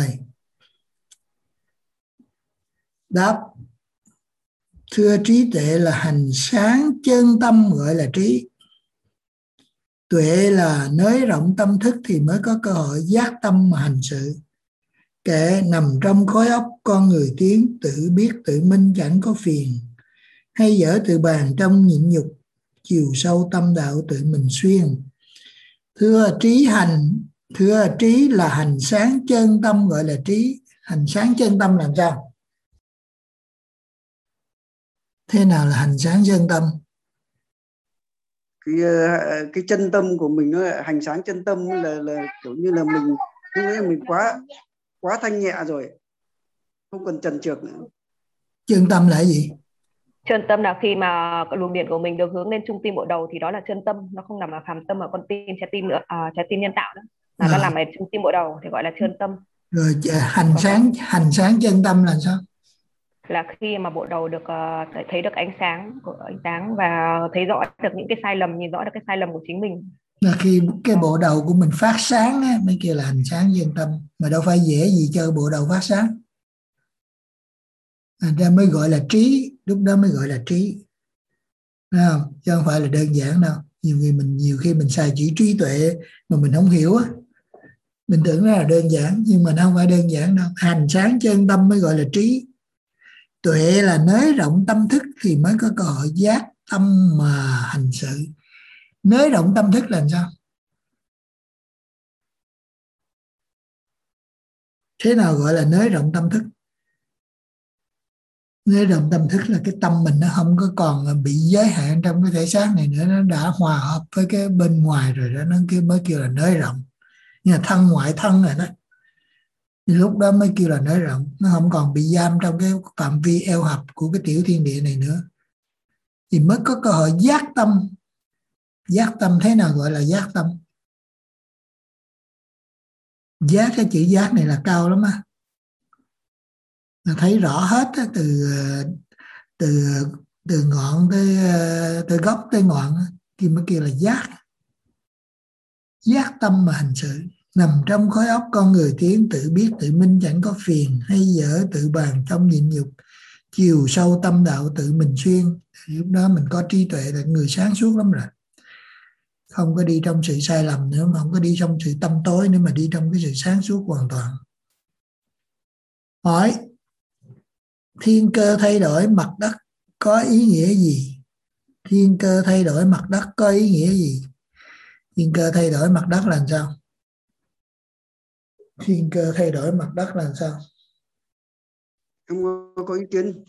Đáp. Thưa, trí tuệ là hành sáng chân tâm gọi là trí. Tuệ là nới rộng tâm thức thì mới có cơ hội giác tâm mà hành sự. Kẻ nằm trong khối óc con người tiến, tự biết tự minh chẳng có phiền. Hay dở tự bàn trong nhịn nhục, chiều sâu tâm đạo tự mình xuyên. Thưa trí hành, thưa trí là hành sáng chân tâm gọi là trí. Hành sáng chân tâm làm sao? Thế nào là hành sáng chân tâm? Cái cái chân tâm của mình nó hành sáng chân tâm là là kiểu như là mình lúc ấy mình quá quá thanh nhẹ rồi, không cần trần trược nữa. Chân tâm là gì? Chân tâm là khi mà luồng điện của mình được hướng lên trung tim bộ đầu thì đó là chân tâm, nó không nằm ở phàm tâm ở con tim trái tim nữa, à, trái tim nhân tạo nữa, mà à. Nó nằm ở trung tim bộ đầu thì gọi là chân tâm. Rồi hành sáng hành sáng chân tâm là sao? Là khi mà bộ đầu được uh, thấy được ánh sáng của ánh sáng và thấy rõ được những cái sai lầm, nhìn rõ được cái sai lầm của chính mình. Là khi cái bộ đầu của mình phát sáng á, mới kêu là hành sáng chân tâm, mà đâu phải dễ gì cho bộ đầu phát sáng. Thành ra mới gọi là trí, lúc đó mới gọi là trí. Thấy không? Chứ không phải là đơn giản đâu. Nhiều người mình nhiều khi mình xài chữ trí tuệ mà mình không hiểu á. Mình tưởng nó là đơn giản nhưng mà nó không phải đơn giản đâu. Hành sáng chân tâm mới gọi là trí. Tuệ là nới rộng tâm thức thì mới có cơ hội giác tâm mà hành sự. Nới rộng tâm thức là sao? Thế nào gọi là nới rộng tâm thức? Nới rộng tâm thức là cái tâm mình nó không có còn bị giới hạn trong cái thể xác này nữa, nó đã hòa hợp với cái bên ngoài rồi đó, nó mới kêu là nới rộng. Nhưng mà thân ngoại thân rồi đó, thì lúc đó mới kêu là nới rộng. Nó không còn bị giam trong cái phạm vi eo hẹp của cái tiểu thiên địa này nữa, thì mới có cơ hội giác tâm. Giác tâm thế nào gọi là giác tâm? Giác, cái chữ giác này là cao lắm á, là thấy rõ hết á, từ từ từ ngọn tới từ gốc tới ngọn á, thì mới kêu là giác. Giác tâm mà hành sự. Nằm trong khối óc con người tiến, tự biết tự minh chẳng có phiền. Hay dở tự bàn trong nhịn nhục, chiều sâu tâm đạo tự mình xuyên. Lúc đó mình có trí tuệ là người sáng suốt lắm rồi, không có đi trong sự sai lầm nữa, mà không có đi trong sự tâm tối nữa, mà đi trong cái sự sáng suốt hoàn toàn. Hỏi: thiên cơ thay đổi mặt đất có ý nghĩa gì? Thiên cơ thay đổi mặt đất có ý nghĩa gì? Thiên cơ thay đổi mặt đất là sao? Thiên cơ thay đổi mặt đất là sao? Em có ý kiến.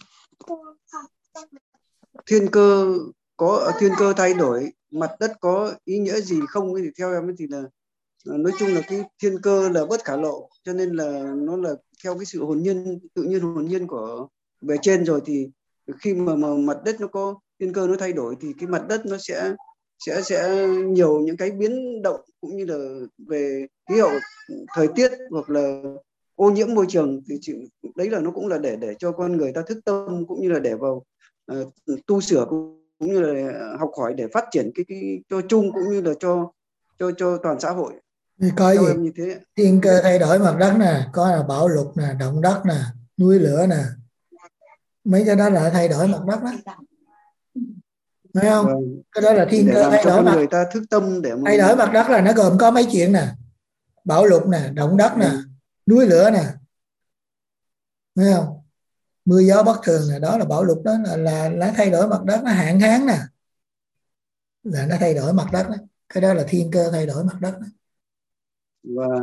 Thiên cơ có thiên cơ thay đổi mặt đất có ý nghĩa gì không? Thì theo em thì là nói chung là cái thiên cơ là bất khả lộ, cho nên là nó là theo cái sự hồn nhiên, tự nhiên hồn nhiên của bề trên rồi, thì khi mà, mà mặt đất nó có thiên cơ nó thay đổi thì cái mặt đất nó sẽ sẽ sẽ nhiều những cái biến động, cũng như là về khí hậu, thời tiết hoặc là ô nhiễm môi trường, thì đấy là nó cũng là để để cho con người ta thức tâm, cũng như là để vào uh, tu sửa, cũng như là học hỏi để phát triển cái cái cho chung, cũng như là cho cho cho toàn xã hội. Có Theo gì? em như thế. Thiên cơ thay đổi mặt đất nè, có là bão lụt nè, động đất nè, núi lửa nè, mấy cái đó là thay đổi mặt đất đó, phải không? Vâng. Cái đó là thiên để cơ làm thay cho đổi con mặt. người ta thức tâm để mà... Thay đổi mặt đất là nó gồm có mấy chuyện nè: bão lụt nè, động đất nè, ừ. núi lửa nè, thấy không? Mưa gió bất thường nè, đó là bão lụt, đó là là nó thay đổi mặt đất, nó hạn hán nè, là nó thay đổi mặt đất đó. Cái đó là thiên cơ thay đổi mặt đất đó. Và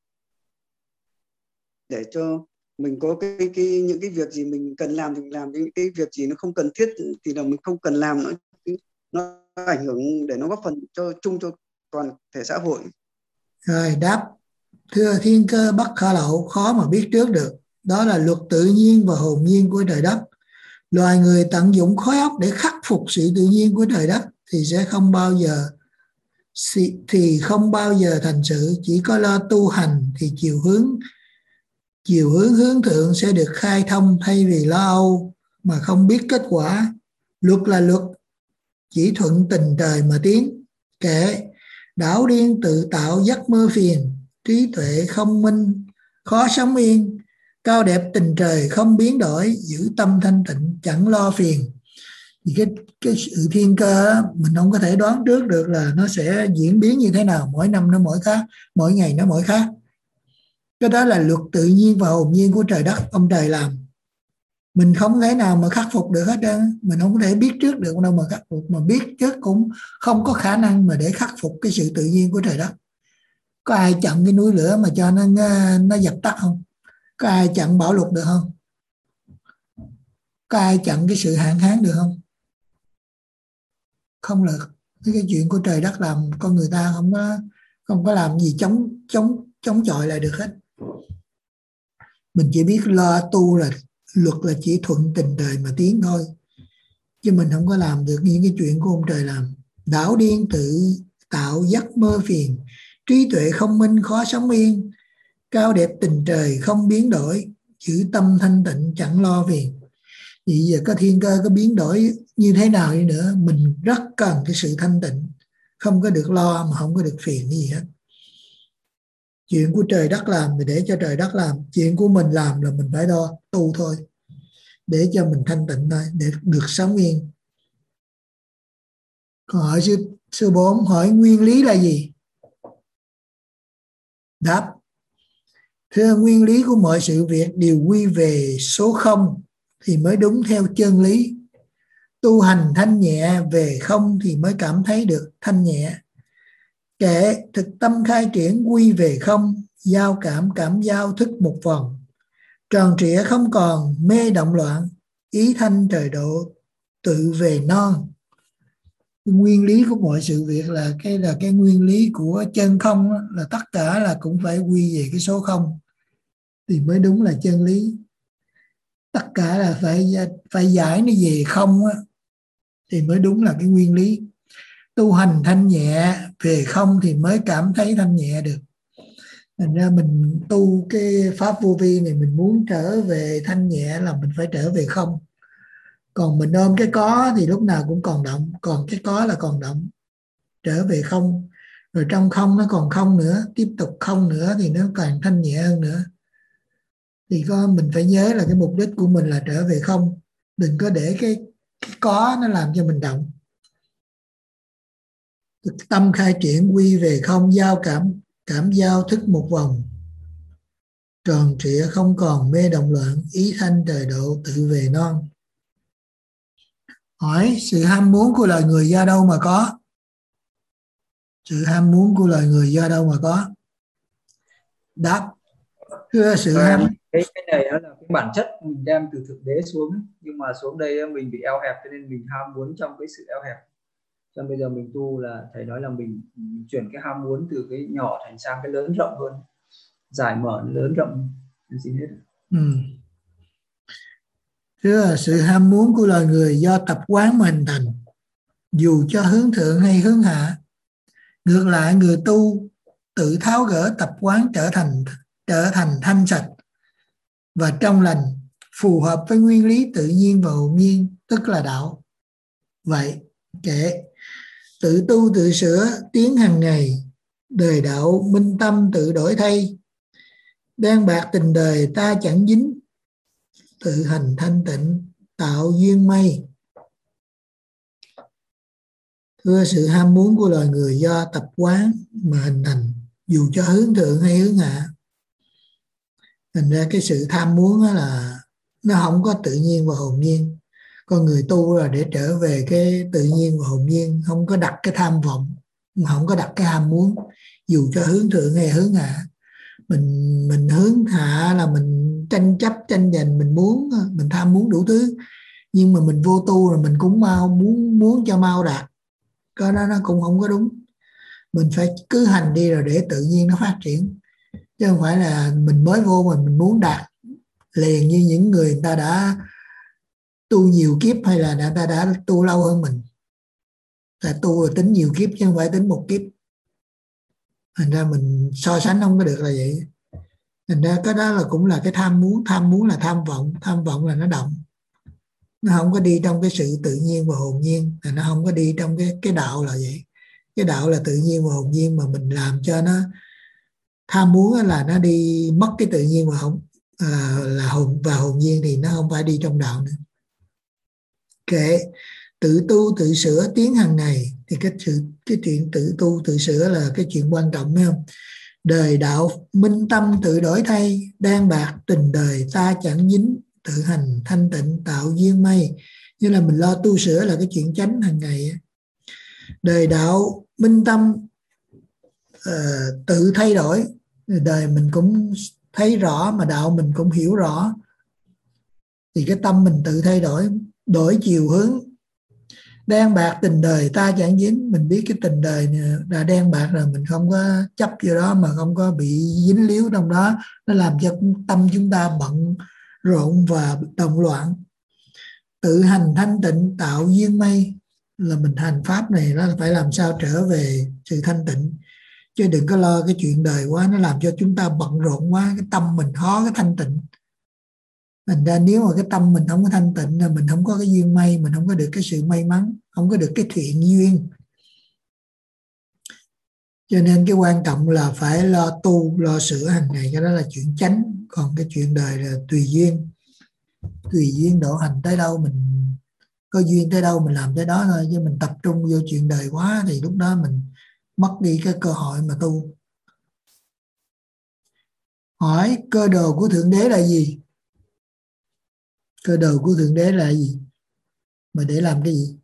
để cho mình có cái, cái những cái việc gì mình cần làm thì mình làm, những cái việc gì nó không cần thiết thì là mình không cần làm nữa, nó ảnh hưởng để nó góp phần cho chung cho toàn thể xã hội. Rồi đáp: thưa, thiên cơ bất khả lậu, khó mà biết trước được, đó là luật tự nhiên và hồn nhiên của trời đất. Loài người tận dụng khối óc để khắc phục sự tự nhiên của trời đất thì sẽ không bao giờ thì không bao giờ thành sự. Chỉ có lo tu hành thì chiều hướng chiều hướng hướng thượng sẽ được khai thông, thay vì lo âu mà không biết kết quả. Luật là luật, chỉ thuận tình trời mà tiến. Kẻ đảo điên tự tạo giấc mơ phiền, trí tuệ không minh khó sống yên, cao đẹp tình trời không biến đổi, giữ tâm thanh tịnh chẳng lo phiền. Thì cái cái sự thiên cơ đó, mình không có thể đoán trước được là nó sẽ diễn biến như thế nào, mỗi năm nó mỗi khác, mỗi ngày nó mỗi khác. Cái đó là luật tự nhiên và hồn nhiên của trời đất, ông trời làm. Mình không thể nào mà khắc phục được hết trơn, mình không có thể biết trước được đâu mà khắc phục, mà biết trước cũng không có khả năng mà để khắc phục cái sự tự nhiên của trời đất. Có ai chặn cái núi lửa mà cho nó nó dập tắt không? Có ai chặn bão lụt được không? Có ai chặn cái sự hạn hán được không? Không được. Cái chuyện của trời đất làm, con người ta không có không có làm gì chống chống chống chọi lại được hết. Mình chỉ biết lo tu là luật là chỉ thuận tình trời mà tiến thôi, chứ mình không có làm được những cái chuyện của ông trời làm. Đảo điên tự tạo giấc mơ phiền, trí tuệ không minh khó sống yên, cao đẹp tình trời không biến đổi, giữ tâm thanh tịnh chẳng lo phiền. Vì giờ có thiên cơ có biến đổi như thế nào đi nữa, mình rất cần cái sự thanh tịnh, không có được lo mà không có được phiền gì hết. Chuyện của trời đất làm thì để cho trời đất làm, chuyện của mình làm là mình phải đo tu thôi, để cho mình thanh tịnh thôi, để được sống yên. Còn hỏi sư, sư bốn hỏi nguyên lý là gì? Đáp: thưa, nguyên lý của mọi sự việc đều quy về số không thì mới đúng theo chân lý. Tu hành thanh nhẹ về không thì mới cảm thấy được thanh nhẹ. Kệ thực tâm khai triển quy về không, giao cảm cảm giao thức một vòng. Tròn trịa không còn mê động loạn, ý thanh trời độ tự về non. Nguyên lý của mọi sự việc là cái là cái nguyên lý của chân không, là tất cả là cũng phải quy về cái số không thì mới đúng là chân lý. Tất cả là phải phải giải nó về không á, thì mới đúng là cái nguyên lý. Tu hành thanh nhẹ về không thì mới cảm thấy thanh nhẹ được. Thành ra mình tu cái pháp vô vi này, mình muốn trở về thanh nhẹ là mình phải trở về không. Còn mình ôm cái có thì lúc nào cũng còn động, còn cái có là còn động. Trở về không, rồi trong không nó còn không nữa, tiếp tục không nữa thì nó càng thanh nhẹ hơn nữa. Thì có mình phải nhớ là cái mục đích của mình là trở về không, đừng có để cái, cái có nó làm cho mình động. Tâm khai triển quy về không, giao cảm cảm giao thức một vòng. Tròn trịa không còn mê động loạn, ý thanh trời độ tự về non. Hỏi sự ham muốn của loài người do đâu mà có? Sự ham muốn của loài người do đâu mà có? Đáp: thưa, sự ham cái cái này đó là cái bản chất mình đem từ thượng đế xuống, nhưng mà xuống đây mình bị eo hẹp cho nên mình ham muốn trong cái sự eo hẹp. Cho nên bây giờ mình tu là thầy nói là mình, mình chuyển cái ham muốn từ cái nhỏ thành sang cái lớn rộng hơn, giải mở lớn rộng gì hết. Ừ. Thưa, sự ham muốn của loài người do tập quán mà hình thành, dù cho hướng thượng hay hướng hạ. Ngược lại, người tu tự tháo gỡ tập quán trở thành trở thành thanh sạch và trong lành, phù hợp với nguyên lý tự nhiên và hồn nhiên, tức là đạo. Vậy kệ tự tu tự sửa tiến hàng ngày, đời đạo minh tâm tự đổi thay. Đan bạc tình đời ta chẳng dính, tự hành thanh tịnh tạo duyên mây. Thưa, sự ham muốn của loài người do tập quán mà hình thành, dù cho hướng thượng hay hướng hạ. Thành ra cái sự tham muốn là nó không có tự nhiên và hồn nhiên. Con người tu là để trở về cái tự nhiên và hồn nhiên, không có đặt cái tham vọng, mà không có đặt cái ham muốn, dù cho hướng thượng hay hướng hạ. Mình mình hướng hạ là mình tranh chấp, tranh giành, mình muốn, mình tham muốn đủ thứ. Nhưng mà mình vô tu rồi mình cũng mau muốn muốn cho mau đạt. Cái đó nó cũng không có đúng. Mình phải cứ hành đi rồi để tự nhiên nó phát triển, chứ không phải là mình mới vô mình mình muốn đạt liền như những người, người ta đã tu nhiều kiếp hay là người ta đã tu lâu hơn mình. Là tu rồi tính nhiều kiếp chứ không phải tính một kiếp. Thành ra mình so sánh không có được là vậy. Thành ra cái đó là cũng là cái tham muốn. Tham muốn là tham vọng, tham vọng là nó động, nó không có đi trong cái sự tự nhiên và hồn nhiên, là nó không có đi trong cái cái đạo là vậy. Cái đạo là tự nhiên và hồn nhiên, mà mình làm cho nó Tham muốn là nó đi mất cái tự nhiên, mà không à, là hồn và hồn nhiên thì nó không phải đi trong đạo nữa. Kệ tự tu tự sửa tiến hàng ngày, thì cái sự cái chuyện tự tu tự sửa là cái chuyện quan trọng, phải không? Đời đạo minh tâm tự đổi thay, đan bạc tình đời ta chẳng dính, tự hành thanh tịnh tạo duyên mây. Như là mình lo tu sửa là cái chuyện chánh hàng ngày. Đời đạo minh tâm uh, tự thay đổi, đời mình cũng thấy rõ mà đạo mình cũng hiểu rõ, thì cái tâm mình tự thay đổi, đổi chiều hướng. Đen bạc tình đời ta chẳng dính, mình biết cái tình đời là đen bạc rồi, mình không có chấp vô đó, mà không có bị dính líu trong đó, nó làm cho tâm chúng ta bận rộn và động loạn. Tự hành thanh tịnh tạo duyên mây, là mình hành pháp này nó phải làm sao trở về sự thanh tịnh, chứ đừng có lo cái chuyện đời quá, nó làm cho chúng ta bận rộn quá, cái tâm mình khó cái thanh tịnh. Thành ra nếu mà cái tâm mình không có thanh tịnh là mình không có cái duyên may, mình không có được cái sự may mắn, không có được cái thiện duyên. Cho nên cái quan trọng là phải lo tu, lo sửa hàng ngày, cái đó là chuyện chánh. Còn cái chuyện đời là tùy duyên, tùy duyên độ hành tới đâu, mình có duyên tới đâu mình làm tới đó thôi. Chứ mình tập trung vô chuyện đời quá thì lúc đó mình mất đi cái cơ hội mà tu. Hỏi cơ đồ của Thượng Đế là gì? Cơ đồ của Thượng Đế là gì? Mà để làm cái gì?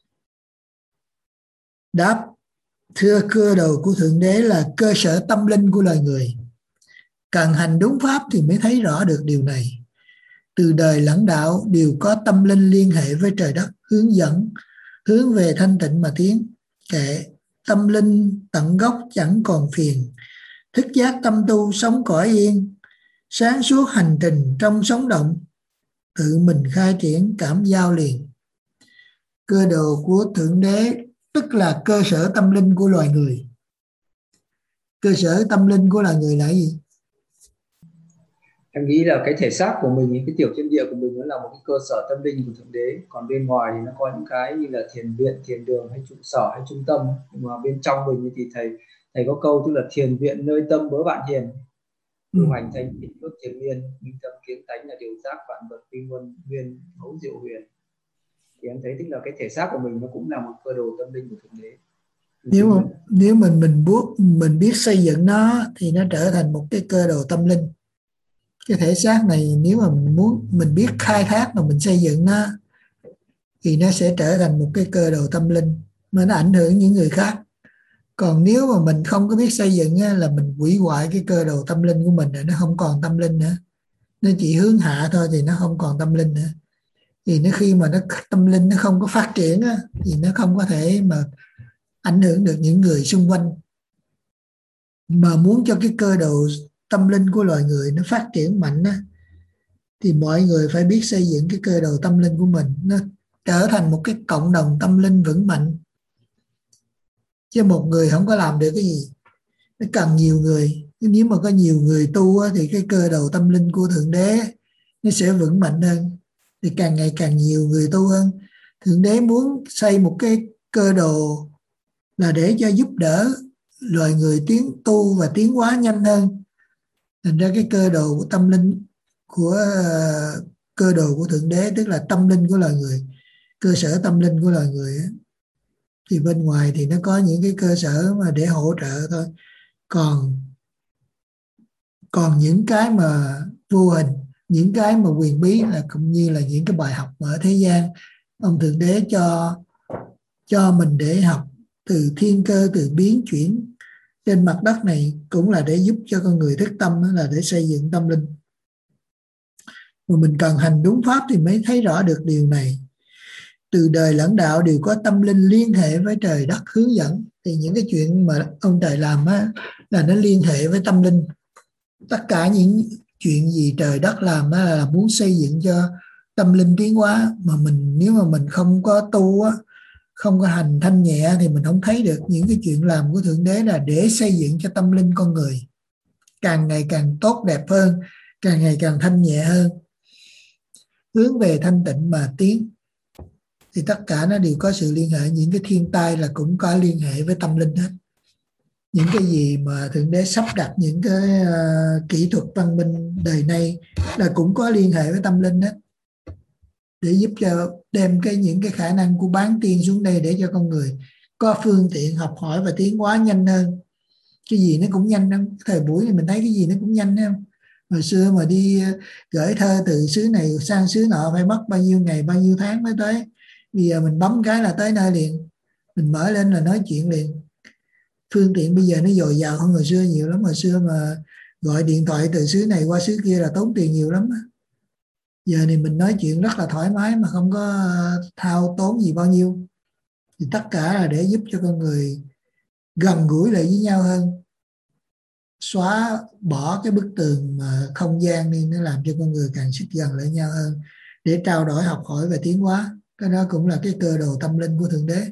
Đáp: thưa, cơ đồ của Thượng Đế là cơ sở tâm linh của loài người. Cần hành đúng pháp thì mới thấy rõ được điều này. Từ đời lẫn đạo đều có tâm linh liên hệ với trời đất, hướng dẫn, hướng về thanh tịnh mà tiến. Kệ tâm linh tận gốc chẳng còn phiền, thức giác tâm tu sống cõi yên, sáng suốt hành trình trong sống động, tự mình khai triển cảm giao liền. Cơ đồ của Thượng Đế tức là cơ sở tâm linh của loài người. Cơ sở tâm linh của loài người là gì? Em nghĩ là cái thể xác của mình, cái tiểu thiên địa của mình, nó là một cái cơ sở tâm linh của Thượng Đế. Còn bên ngoài thì nó có những cái như là thiền viện, thiền đường hay trụ sở hay trung tâm. Nhưng mà bên trong mình thì thầy thầy có câu tức là thiền viện nơi tâm bớ bạn hiền, tu hành thanh tịnh bước triền miên, minh tâm kiến tánh là điều giác vạn vật quy nguyên nguyên hữu diệu huyền. Thì em thấy tức là cái thể xác của mình nó cũng là một cơ đồ tâm linh của Thượng Đế. Nếu mà, nếu mình mình biết mình biết xây dựng nó thì nó trở thành một cái cơ đồ tâm linh. Cái thể xác này nếu mà mình muốn mình biết khai thác mà mình xây dựng nó thì nó sẽ trở thành một cái cơ đồ tâm linh mà nó ảnh hưởng những người khác. Còn nếu mà mình không có biết xây dựng á, là mình hủy hoại cái cơ đồ tâm linh của mình rồi, nó không còn tâm linh nữa, nó chỉ hướng hạ thôi thì nó không còn tâm linh nữa. Thì nó khi mà nó tâm linh nó không có phát triển á, thì nó không có thể mà ảnh hưởng được những người xung quanh. Mà muốn cho cái cơ đồ tâm linh của loài người nó phát triển mạnh á, thì mọi người phải biết xây dựng cái cơ đồ tâm linh của mình, nó trở thành một cái cộng đồng tâm linh vững mạnh. Chứ một người không có làm được cái gì, nó cần nhiều người. Nếu mà có nhiều người tu á, thì cái cơ đồ tâm linh của Thượng Đế nó sẽ vững mạnh hơn, thì càng ngày càng nhiều người tu hơn. Thượng Đế muốn xây một cái cơ đồ là để cho giúp đỡ loài người tiến tu và tiến hóa nhanh hơn. Thành ra cái cơ đồ của tâm linh của uh, cơ đồ của Thượng Đế tức là tâm linh của loài người, cơ sở tâm linh của loài người ấy. Thì bên ngoài thì nó có những cái cơ sở mà để hỗ trợ thôi. Còn còn những cái mà vô hình, những cái mà quyền bí là cũng như là những cái bài học ở thế gian, ông Thượng Đế cho cho mình để học từ thiên cơ, từ biến chuyển trên mặt đất này, cũng là để giúp cho con người thức tâm, là để xây dựng tâm linh. Mà mình cần hành đúng pháp thì mới thấy rõ được điều này. Từ đời lẫn đạo đều có tâm linh liên hệ với trời đất hướng dẫn. Thì những cái chuyện mà ông trời làm á, là nó liên hệ với tâm linh. Tất cả những chuyện gì trời đất làm á, là muốn xây dựng cho tâm linh tiến hóa. Mà mình nếu mà mình không có tu á, không có hành thanh nhẹ thì mình không thấy được những cái chuyện làm của Thượng Đế là để xây dựng cho tâm linh con người càng ngày càng tốt đẹp hơn, càng ngày càng thanh nhẹ hơn, hướng về thanh tịnh mà tiến. Thì tất cả nó đều có sự liên hệ. Những cái thiên tai là cũng có liên hệ với tâm linh hết. những cái gì mà Thượng Đế sắp đặt, những cái uh, kỹ thuật văn minh đời nay là cũng có liên hệ với tâm linh đó, để giúp cho đem cái những cái khả năng của bán tiên xuống đây để cho con người có phương tiện học hỏi và tiến hóa nhanh hơn. Cái gì nó cũng nhanh không? Thời buổi này mình thấy cái gì nó cũng nhanh không? Hồi xưa mà đi gửi thơ từ xứ này sang xứ nọ phải mất bao nhiêu ngày, bao nhiêu tháng mới tới. Bây giờ mình bấm cái là tới nơi liền, mình mở lên là nói chuyện liền. Phương tiện bây giờ nó dồi dào hơn hồi xưa nhiều lắm. Hồi xưa mà gọi điện thoại từ xứ này qua xứ kia là tốn tiền nhiều lắm. Giờ này mình nói chuyện rất là thoải mái mà không có thao tốn gì bao nhiêu. Thì tất cả là để giúp cho con người gần gũi lại với nhau hơn, xóa bỏ cái bức tường mà không gian đi, nó làm cho con người càng xích gần lại nhau hơn để trao đổi, học hỏi và tiến hóa. Cái đó cũng là cái cơ đồ tâm linh của Thượng Đế.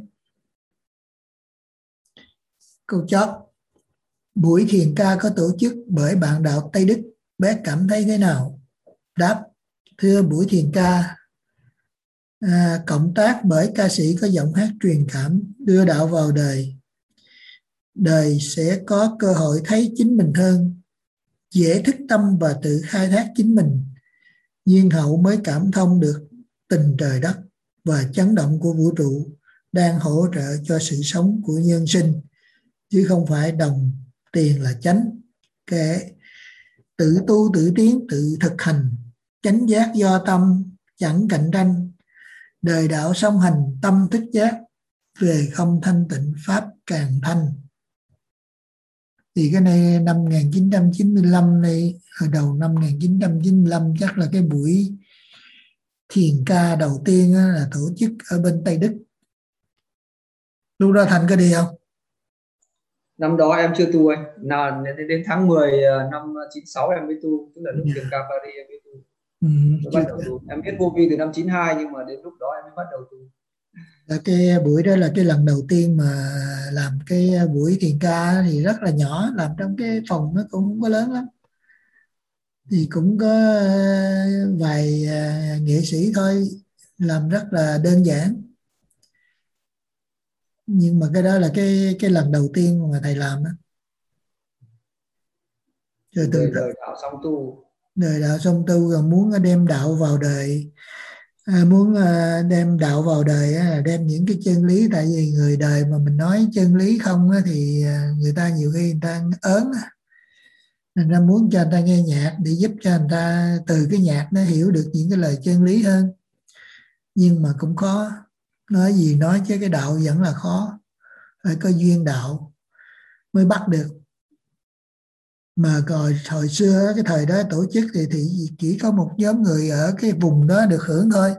Câu chót: buổi thiền ca có tổ chức bởi bạn đạo Tây Đức, bé cảm thấy thế nào? Đáp: thưa buổi thiền ca à, cộng tác bởi ca sĩ có giọng hát truyền cảm, đưa đạo vào đời. Đời sẽ có cơ hội thấy chính mình hơn, dễ thức tâm và tự khai thác chính mình. Duyên hậu mới cảm thông được tình trời đất và chấn động của vũ trụ đang hỗ trợ cho sự sống của nhân sinh, chứ không phải đồng tiền là chánh. Kẻ tự tu tự tiến tự thực hành, chánh giác do tâm chẳng cạnh tranh. Đời đạo song hành tâm thức giác, về không thanh tịnh pháp càng thanh. Thì cái này năm một nghìn chín trăm chín mươi lăm này, ở đầu năm một nghìn chín trăm chín mươi lăm chắc là cái buổi thiền ca đầu tiên là tổ chức ở bên Tây Đức. Lúc đó Thành có đi không? Năm đó em chưa tu anh, nào đến, đến tháng mười năm chín sáu em mới tu, tức là lúc thiền ca Paris em mới tu. Ừ, bắt đầu tu. Em biết vô vi từ năm chín hai nhưng mà đến lúc đó em mới bắt đầu tu. Là cái buổi đó là cái lần đầu tiên mà làm cái buổi thiền ca thì rất là nhỏ, làm trong cái phòng nó cũng không có lớn lắm, thì cũng có vài nghệ sĩ thôi, làm rất là đơn giản. Nhưng mà cái đó là cái cái lần đầu tiên mà thầy làm đó. Rồi từ đời, đời đạo song tu, đời đạo song tu rồi muốn đem đạo vào đời. À, muốn à, đem đạo vào đời á, đem những cái chân lý, tại vì người đời mà mình nói chân lý không á, thì à, người ta nhiều khi người ta ớn á. Nên ra muốn cho người ta nghe nhạc để giúp cho người ta từ cái nhạc nó hiểu được những cái lời chân lý hơn, nhưng mà cũng khó. Nói gì nói chứ cái đạo vẫn là khó, phải có duyên đạo mới bắt được. Mà rồi hồi xưa cái thời đó tổ chức thì, thì chỉ có một nhóm người ở cái vùng đó được hưởng thôi,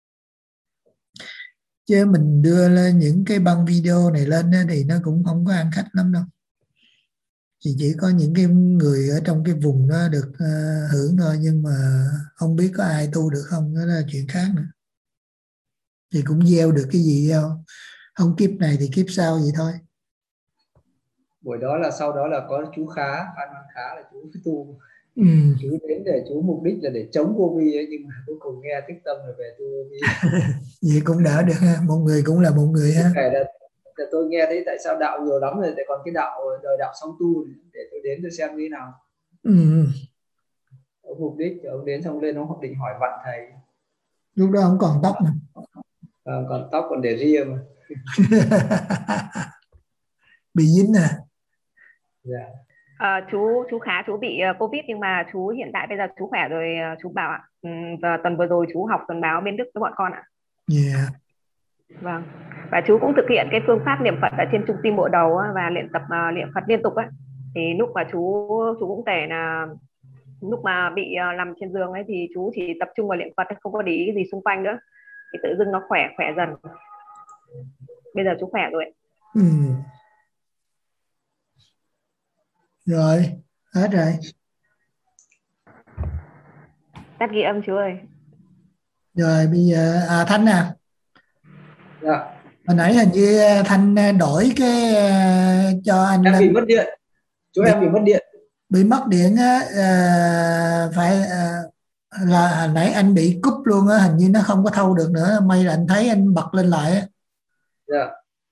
chứ mình đưa lên những cái băng video này lên thì nó cũng không có ăn khách lắm đâu. Chỉ chỉ có những cái người ở trong cái vùng đó được uh, hưởng thôi, nhưng mà không biết có ai tu được không, đó là chuyện khác nữa. Thì cũng gieo được cái gì đâu, không kiếp này thì kiếp sau vậy thôi. Buổi đó là sau đó là có chú Khá, Phan Văn Khá là chú tu. Ừ. Chú đến để chú mục đích là để chống vô vi ấy, nhưng mà cuối cùng nghe thức tâm rồi về tu vô vi. Vậy cũng đỡ được ha, một người cũng là một người ha. Là, là tôi nghe thấy tại sao đạo nhiều lắm rồi, tại còn cái đạo đời đạo song tu để tôi đến tôi xem như thế nào. Ừ. Ông mục đích ông đến xong lên ông định hỏi vặn thầy. Lúc đó ông còn tóc mà. À, còn tóc còn để ria mà. Bị dính à? Dạ. À, chú chú Khá chú bị uh, Covid nhưng mà chú hiện tại bây giờ chú khỏe rồi, uh, chú bảo ạ. Um, và tuần vừa rồi chú học tuần báo bên Đức với bọn con ạ. Yeah. Vâng. Và chú cũng thực hiện cái phương pháp niệm Phật ở trên trung tim bộ đầu á, và luyện tập uh, niệm Phật liên tục á. Thì lúc mà chú chú cũng kể là lúc mà bị uh, nằm trên giường ấy thì chú chỉ tập trung vào niệm Phật, không có để ý gì xung quanh nữa. Thì tự dưng nó khỏe khỏe dần. Bây giờ chú khỏe rồi. Ừ. Rồi, hết rồi. Tắt ghi âm chú ơi. Rồi bây giờ à, Thanh à. Dạ. Hồi nãy hình như Thanh đổi cái uh, cho anh em lên. bị mất điện. Chú bị, em bị mất điện. Bị mất điện á, uh, phải uh, là hồi nãy anh bị cúp luôn á, hình như nó không có thâu được nữa. May là anh thấy anh bật lên lại á. Dạ.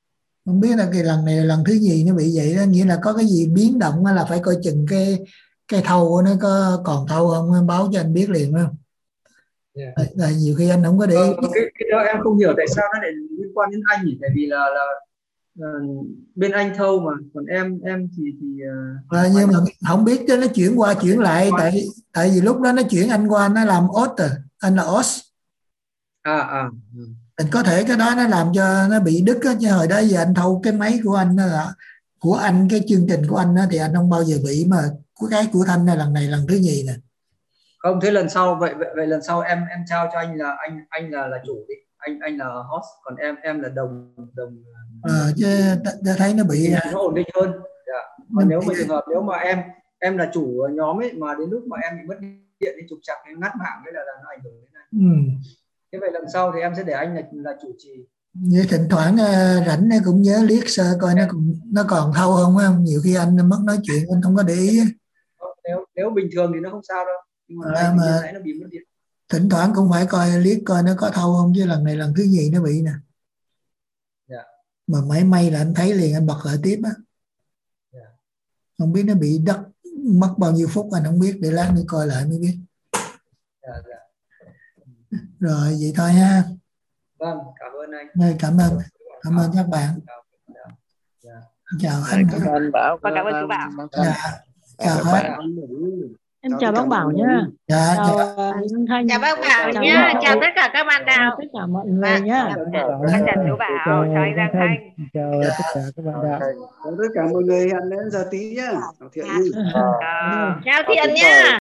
Không biết là cái lần này là lần thứ nhì nó bị vậy đó, nghĩa là có cái gì biến động là phải coi chừng cái cái thâu của nó có còn thâu không, báo cho anh biết liền không? Yeah. Là, là nhiều khi anh không có để ý. Ờ, cái, cái đó em không hiểu tại sao nó lại liên quan đến anh nhỉ, tại vì là là, là bên anh thâu mà, còn em em thì thì uh, À, nhưng mà không biết cho nó chuyển qua chuyển lại, tại tại vì lúc đó nó chuyển anh qua nó làm ốt rồi, anh là os. à à Mình có thể cái đó nó làm cho nó bị đứt á, chứ hồi đó giờ anh thâu cái máy của anh đó là của anh, cái chương trình của anh đó, thì anh không bao giờ bị, mà cái của Thanh là lần này lần thứ nhì nè. Không, thế lần sau vậy vậy, vậy lần sau em em trao cho anh là anh anh là là chủ đi, anh anh là host, còn em em là đồng đồng À, chứ ta thấy nó bị nó ổn định hơn. Yeah. Còn nếu mà trường hợp nếu mà em em là chủ nhóm ấy mà đến lúc mà em bị mất điện thì trục trặc hay ngắt mạng, cái là, là nó ảnh hưởng đến anh. Ừ. Thế vậy lần sau thì em sẽ để anh là là chủ trì. Như thỉnh thoảng uh, rảnh cũng nhớ liếc sơ coi nó còn nó còn thâu không, không nhiều khi anh mất nói chuyện anh không có để ý. Nếu nếu bình thường thì nó không sao đâu, nhưng mà, À, mà nãy nó bị mất điện. Thỉnh thoảng cũng phải coi liếc coi nó có thâu không, chứ lần này lần thứ nhì nó bị nè. Yeah. Mà mấy may là anh thấy liền, anh bật lại tiếp á. Yeah. Không biết nó bị đất mất bao nhiêu phút anh không biết, để lát nữa coi lại mới biết. Yeah, yeah. Rồi vậy thôi ha. Vâng, cảm ơn anh. Rồi, cảm ơn cảm ơn các bạn. Yeah. Chào anh. Cảm ơn Bảo. Con cảm ơn chú Bảo. Dạ. Chào hết. Em chào bác Bảo nhá. Dạ, chào dạ. anh Thanh. Chào bác Bảo chào nhá, Bảo. chào tất cả các bạn đạo. Chào tất cả mọi người nhá. Chào chú Bảo, chào anh Giang Thanh. Chào tất cả các bạn đạo. Chào tất cả mọi người, hẹn đến giờ tí nhá. Chào Thiện. Chào Thiện nhá.